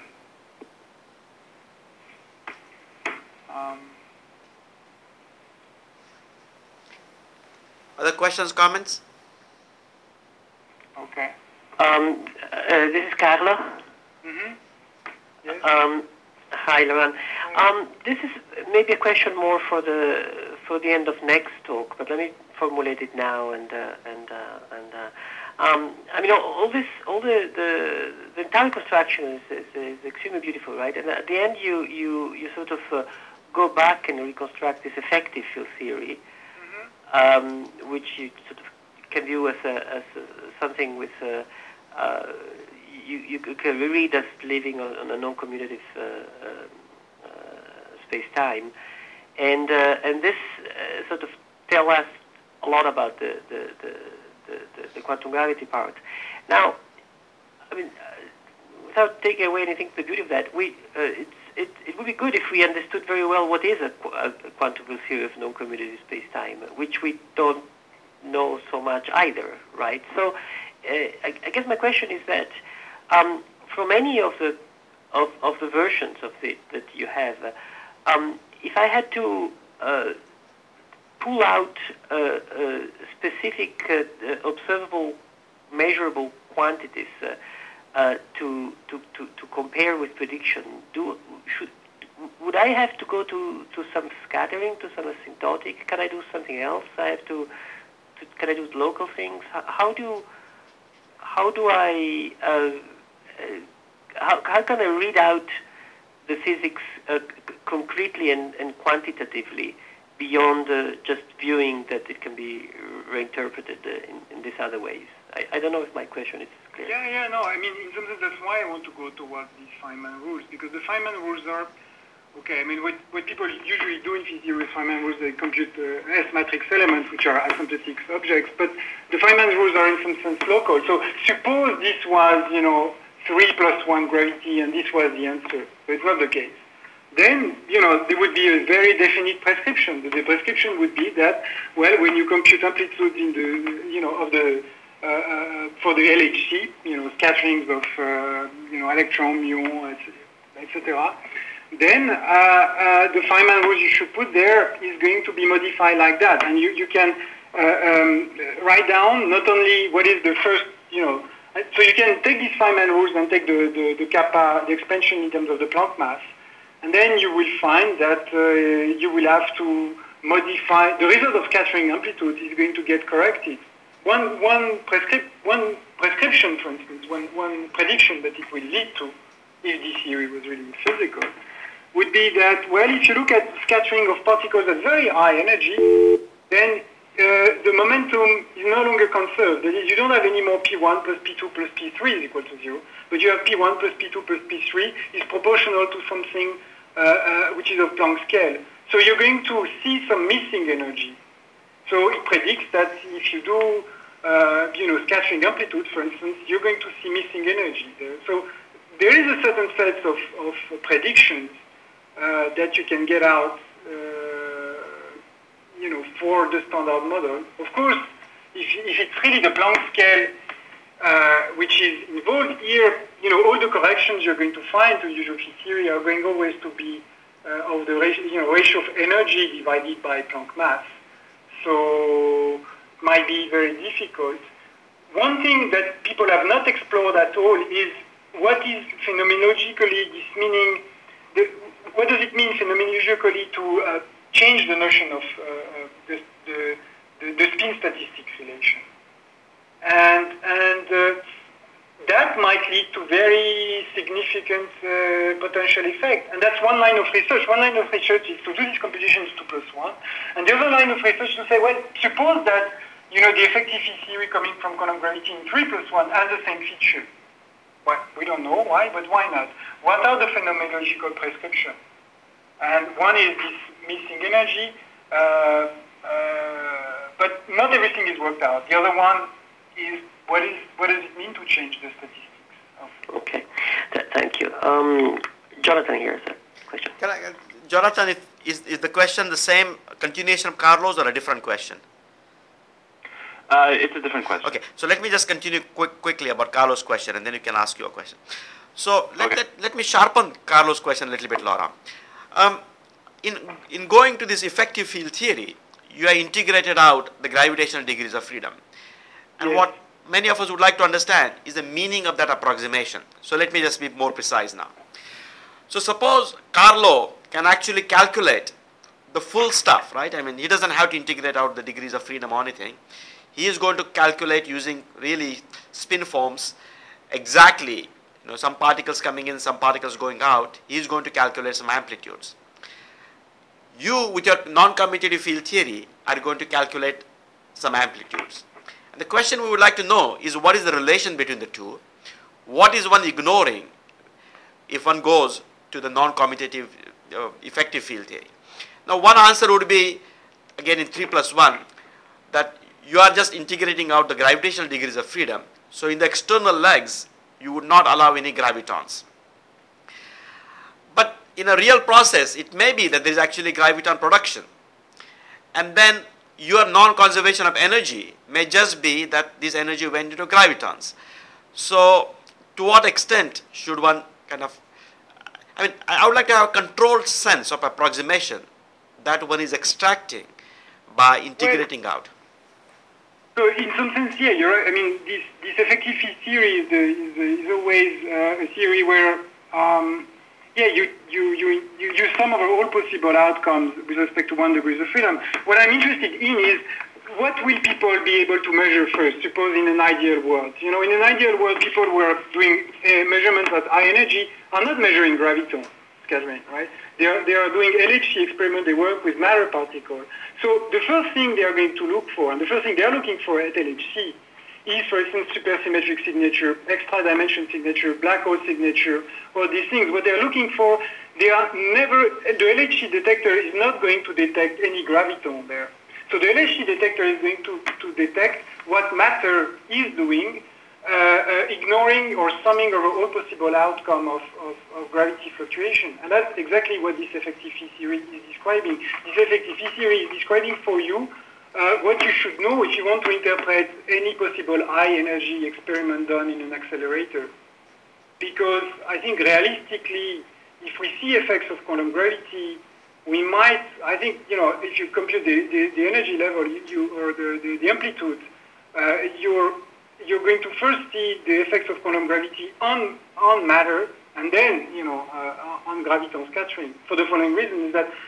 Other questions, comments? Okay. This is Carlo. Mm-hmm. Yes. Hi, Laurent. This is maybe a question more for the end of next talk, but let me formulate it now. I mean, all the entire construction is extremely beautiful, right? And at the end, you sort of go back and reconstruct this effective field theory, which you sort of can view as something with you can read as living on a non-commutative space-time, and this sort of tell us a lot about the quantum gravity part. Now, I mean, without taking away anything from the beauty of that, it would be good if we understood very well what is a quantum field theory of non-commutative space-time, which we don't know so much either, right? So, I guess my question is that from any of the versions of it that you have, if I had to pull out specific observable, measurable quantities to compare with prediction, would I have to go to some scattering, to some asymptotic? Can I do something else? Can I do local things? How can I read out the physics concretely and quantitatively beyond just viewing that it can be reinterpreted in these other ways? I don't know if my question is clear. Yeah, no. I mean, in some sense, that's why I want to go towards these Feynman rules, because the Feynman rules are, okay, I mean, what people usually do in physics with Feynman rules, they compute S-matrix elements, which are asymptotic objects, but the Feynman rules are in some sense local. So suppose this was, 3 + 1 gravity, and this was the answer. So it's not the case. Then, there would be a very definite prescription. The prescription would be that, well, when you compute amplitudes in the, for the LHC, scatterings of, electron, muon, etc., then the Feynman rules you should put there is going to be modified like that. And you can write down not only what is the first, so you can take these Feynman rules and take the kappa, the expansion in terms of the Planck mass, and then you will find that you will have to modify, the result of scattering amplitude is going to get corrected. One prescription, for instance, one prediction that it will lead to, if this theory was really physical, would be that, well, if you look at scattering of particles at very high energy, then the momentum is no longer conserved. That is, you don't have any more P1 plus P2 plus P3 is equal to 0, but you have P1 plus P2 plus P3 is proportional to something which is of Planck scale. So you're going to see some missing energy. So it predicts that if you do, scattering amplitude, for instance, you're going to see missing energy there. So there is a certain set of predictions that you can get out, for the standard model. Of course, if it's really the Planck scale which is involved here, all the corrections you're going to find to usual field theory are going always to be of the ratio of energy divided by Planck mass. So it might be very difficult. One thing that people have not explored at all is what is phenomenologically this meaning. What does it mean phenomenologically to change the notion of the spin statistics relation? And that might lead to very significant potential effect. And that's one line of research. One line of research is to do these computations 2 + 1. And the other line of research to say, well, suppose that, the effective field theory coming from quantum gravity in 3 + 1 has the same feature. Well, we don't know why, but why not? What are the phenomenological prescriptions? And one is this missing energy, but not everything is worked out. The other one is what does it mean to change the statistics? Okay, thank you. Jonathan here has a question. Jonathan, is the question the same continuation of Carlos or a different question? It's a different question. Okay, so let me just continue quickly about Carlos' question, and then you can ask your question. So let me sharpen Carlos' question a little bit, Laura. In going to this effective field theory, you have integrated out the gravitational degrees of freedom. And what many of us would like to understand is the meaning of that approximation. So let me just be more precise now. So suppose Carlo can actually calculate the full stuff, right? I mean, he doesn't have to integrate out the degrees of freedom or anything. He is going to calculate using really spin forms exactly, some particles coming in, some particles going out. He is going to calculate some amplitudes. You, with your non-commutative field theory, are going to calculate some amplitudes. And the question we would like to know is, what is the relation between the two? What is one ignoring if one goes to the non-commutative effective field theory? Now, one answer would be, again in 3 + 1, that you are just integrating out the gravitational degrees of freedom. So in the external legs, you would not allow any gravitons. But in a real process, it may be that there is actually graviton production. And then your non-conservation of energy may just be that this energy went into gravitons. So to what extent should one I would like to have a controlled sense of approximation that one is extracting by integrating out. So in some sense, yeah, you're right. I mean, this effective field theory is always a theory where you sum over all possible outcomes with respect to 1 degree of freedom. What I'm interested in is what will people be able to measure first, suppose in an ideal world. In an ideal world, people who are doing measurements at high energy are not measuring graviton scattering, right? They are doing LHC experiments, they work with matter particles. So the first thing they are going to look for, and the first thing they are looking for at LHC, is, for instance, supersymmetric signature, extra dimension signature, black hole signature, all these things. What they're looking for, the LHC detector is not going to detect any graviton there. So the LHC detector is going to detect what matter is doing, ignoring or summing over all possible outcome of gravity fluctuation. And that's exactly what this effective field theory is describing. This effective field theory is describing for you what you should know if you want to interpret any possible high-energy experiment done in an accelerator. Because I think realistically, if we see effects of quantum gravity, we might, I think, if you compute the energy level or the amplitude, you're going to first see the effects of quantum gravity on matter, and then, on graviton scattering. For the following reason is that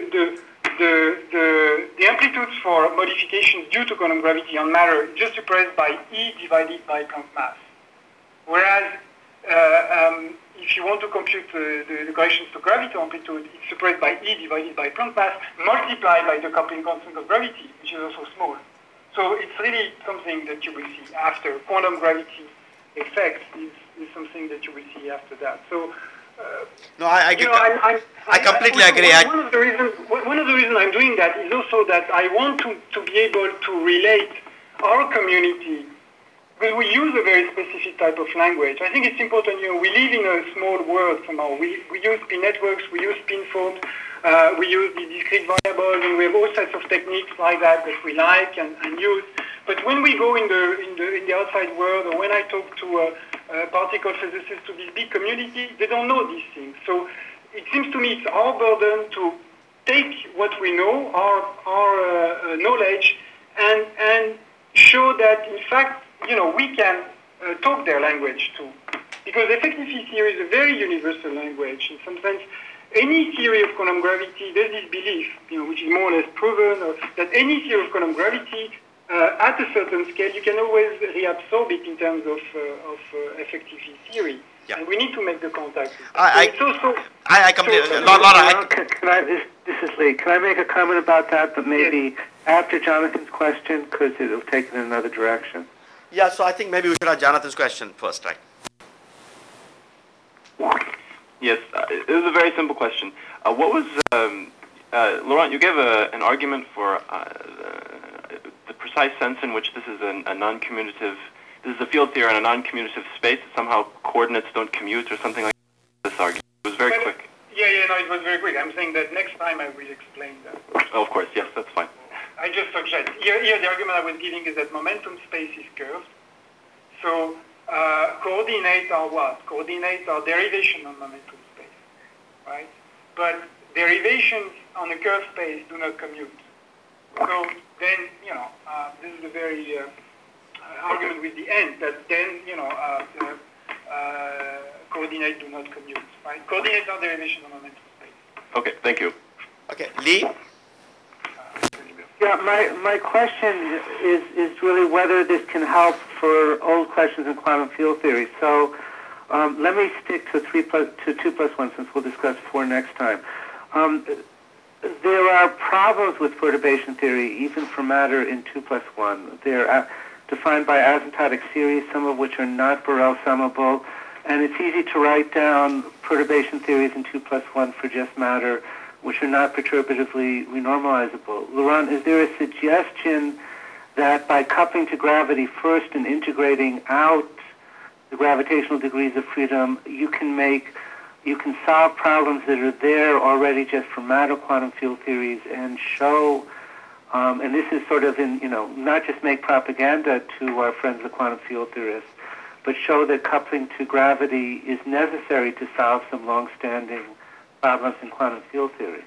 the amplitudes for modifications due to quantum gravity on matter is just suppressed by E divided by Planck mass. Whereas if you want to compute the corrections to gravity amplitude, it's suppressed by E divided by Planck mass multiplied by the coupling constant of gravity, which is also small. So it's really something that you will see after. Quantum gravity effects is something that you will see after that. So I completely agree. One of the reasons I'm doing that is also that I want to be able to relate our community, because we use a very specific type of language. I think it's important, we live in a small world somehow. We use spin networks, we use spin forms, we use the discrete variables, and we have all sorts of techniques like that we like and use. But when we go in the outside world, or when I talk to particle physicists, to this big community, they don't know these things. So it seems to me it's our burden to take what we know, our knowledge, and show that in fact, we can talk their language too. Because effective field theory is a very universal language. In some sense, any theory of quantum gravity, there's this belief, which is more or less proven, that any theory of quantum gravity, at a certain scale, you can always reabsorb it in terms of effective field theory. Yeah. And we need to make the contact. I completely. Laura, this is Lee. Can I make a comment about that, but maybe after Jonathan's question, because it'll take it in another direction? Yeah, so I think maybe we should have Jonathan's question first, right? Yes, it was a very simple question. What was, Laurent, you gave an argument for the precise sense in which this is a non-commutative, this is a field theory in a non-commutative space, that somehow coordinates don't commute or something like that. This argument. It was very quick. It was very quick. I'm saying that next time I will explain that. Oh, of course, yes, that's fine. I just forget. Here the argument I was giving is that momentum space is curved. So coordinates are what? Coordinates are derivation on momentum space, right? But derivations on a curved space do not commute. So then, this is the very argument with the end, that then, coordinates do not commute, right? Coordinates are derivation on momentum space. Okay, thank you. Okay, Lee? Yeah, my question is really whether this can help for old questions in quantum field theory. So let me stick to 2 plus 1 since we'll discuss 4 next time. There are problems with perturbation theory, even for matter in 2 plus 1. They're defined by asymptotic series, some of which are not Borel summable, and it's easy to write down perturbation theories in 2 plus 1 for just matter, which are not perturbatively renormalizable. Laurent, is there a suggestion that by coupling to gravity first and integrating out the gravitational degrees of freedom, you can solve problems that are there already just from matter quantum field theories and show, and this is sort of not just make propaganda to our friends the quantum field theorists, but show that coupling to gravity is necessary to solve some long-standing problems in quantum field theory.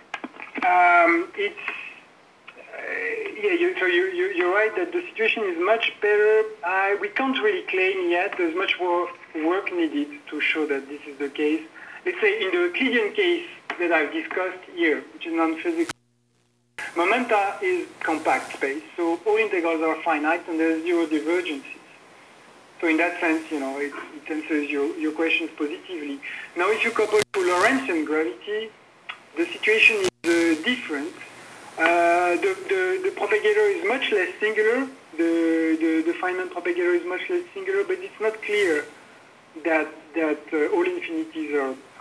You're right that the situation is much better. We can't really claim yet. There's much more work needed to show that this is the case. let's say in the Euclidean case that I've discussed here, which is non-physical, momenta is compact space, so all integrals are finite and there's zero divergences. So in that sense, it answers your questions positively. Now, if you couple to Lorentzian gravity, the situation is different. The propagator is much less singular. The Feynman propagator is much less singular, but it's not clear that all infinities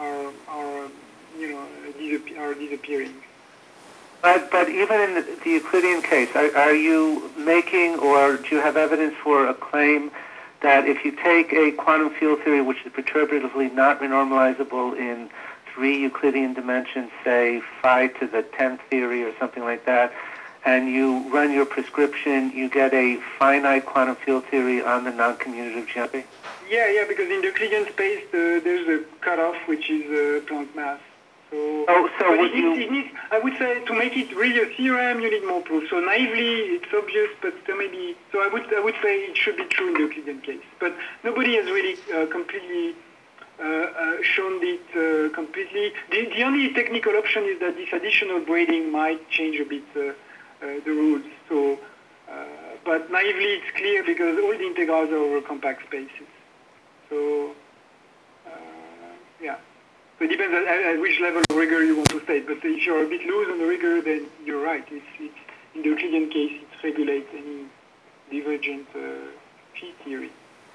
are disappearing. But even in the Euclidean case, are you making, or do you have evidence for a claim that if you take a quantum field theory which is perturbatively not renormalizable in 3 Euclidean dimensions, say phi to the 10th theory or something like that, and you run your prescription, you get a finite quantum field theory on the non-commutative geometry? Yeah, because in the Euclidean space, there's a cutoff, which is Planck mass. I would say to make it really a theorem, you need more proof. So naively, it's obvious, but there may be. So I would say it should be true in the Euclidean case. But nobody has really completely shown it completely. The only technical option is that this additional braiding might change a bit the rules. So, but naively, it's clear because all the integrals are over compact spaces. So, yeah. So it depends at which level of rigor you want to state. But if you're a bit loose on the rigor, then you're right. It's in the Euclidean case, it regulates any divergent phi theory.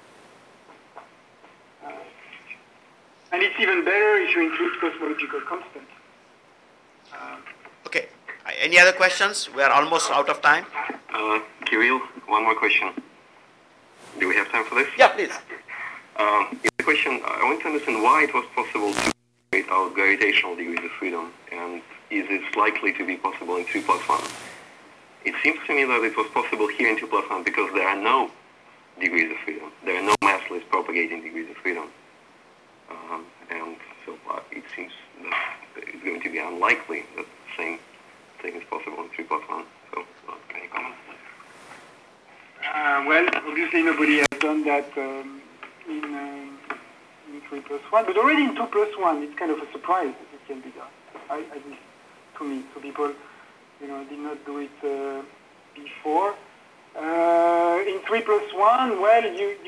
And it's even better if you include cosmological constants. Okay. Any other questions? We are almost out of time. Kirill, one more question. Do we have time for this? Yeah, please. The question, I want to understand why it was possible to create our gravitational degrees of freedom, and is it likely to be possible in 2 plus 1? It seems to me that it was possible here in 2 plus 1 because there are no degrees of freedom. There are no massless propagating degrees of freedom. And so it seems that it's going to be unlikely that the same thing is possible in 3 plus 1. So can you comment? Well, obviously nobody has done that in 3 plus 1, but already in 2 plus 1, it's kind of a surprise that it can be done. At least to me, so people, did not do it before. In 3 plus 1, well,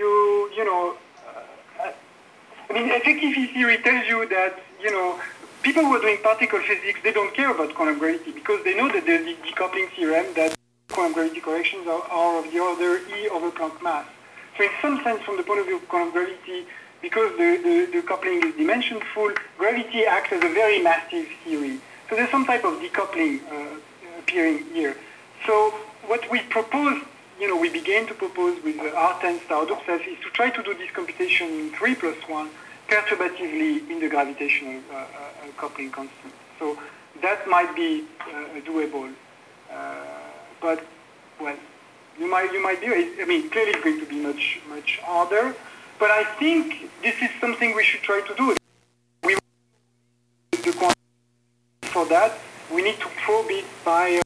effective field theory tells you that, people who are doing particle physics, they don't care about quantum gravity because they know that there's the decoupling theorem that quantum gravity corrections are of the order E over Planck mass. So in some sense, from the point of view of quantum gravity, because the coupling is dimension-full, gravity acts as a very massive theory. So there's some type of decoupling appearing here. So what we propose, we began to propose with R10 star Dubsev is to try to do this computation in 3 plus 1 perturbatively in the gravitational coupling constant. So that might be doable. But, well, you might be, clearly it's going to be much harder. But I think this is something we should try to do. We want the quantity for that. We need to probe it by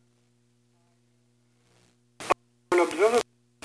observable.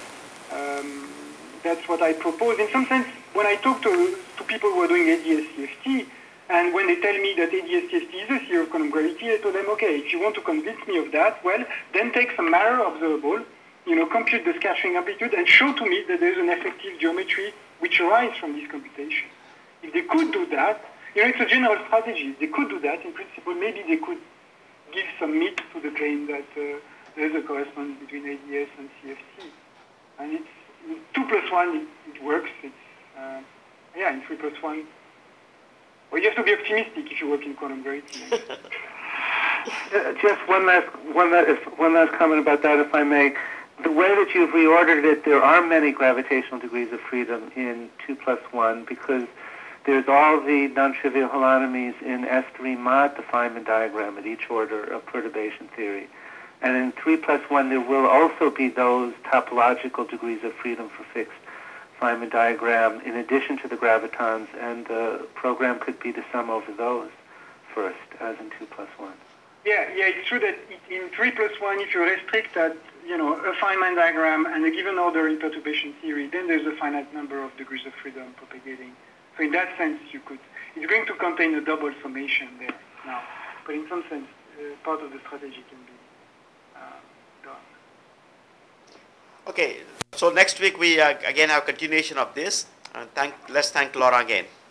That's what I propose. In some sense, when I talk to people who are doing ADS-CFT, and when they tell me that ADS-CFT is a theory of quantum gravity, I told them, okay, if you want to convince me of that, well, then take some matter observable, compute the scattering amplitude, and show to me that there's an effective geometry which arises from this computation. If they could do that, it's a general strategy. If they could do that, in principle, maybe they could give some meat to the claim that there's a correspondence between ADS and CFT. And it's 2 plus 1, it works. It's, in 3 plus 1. Well, you have to be optimistic if you work in quantum gravity. Just one last comment about that, if I may. The way that you've reordered it, there are many gravitational degrees of freedom in 2 plus 1 because there's all the non-trivial holonomies in S3 mod, the Feynman diagram at each order of perturbation theory. And in 3 plus 1, there will also be those topological degrees of freedom for fixed Feynman diagram in addition to the gravitons, and the program could be to sum over those first, as in 2 plus 1. Yeah, it's true that in 3 plus 1, if you restrict that, a Feynman diagram and a given order in perturbation theory, then there's a finite number of degrees of freedom propagating. So in that sense, you could. it's going to contain a double summation there now. But in some sense, part of the strategy can be done. Okay, so next week we again have continuation of this. And let's thank Laurent again.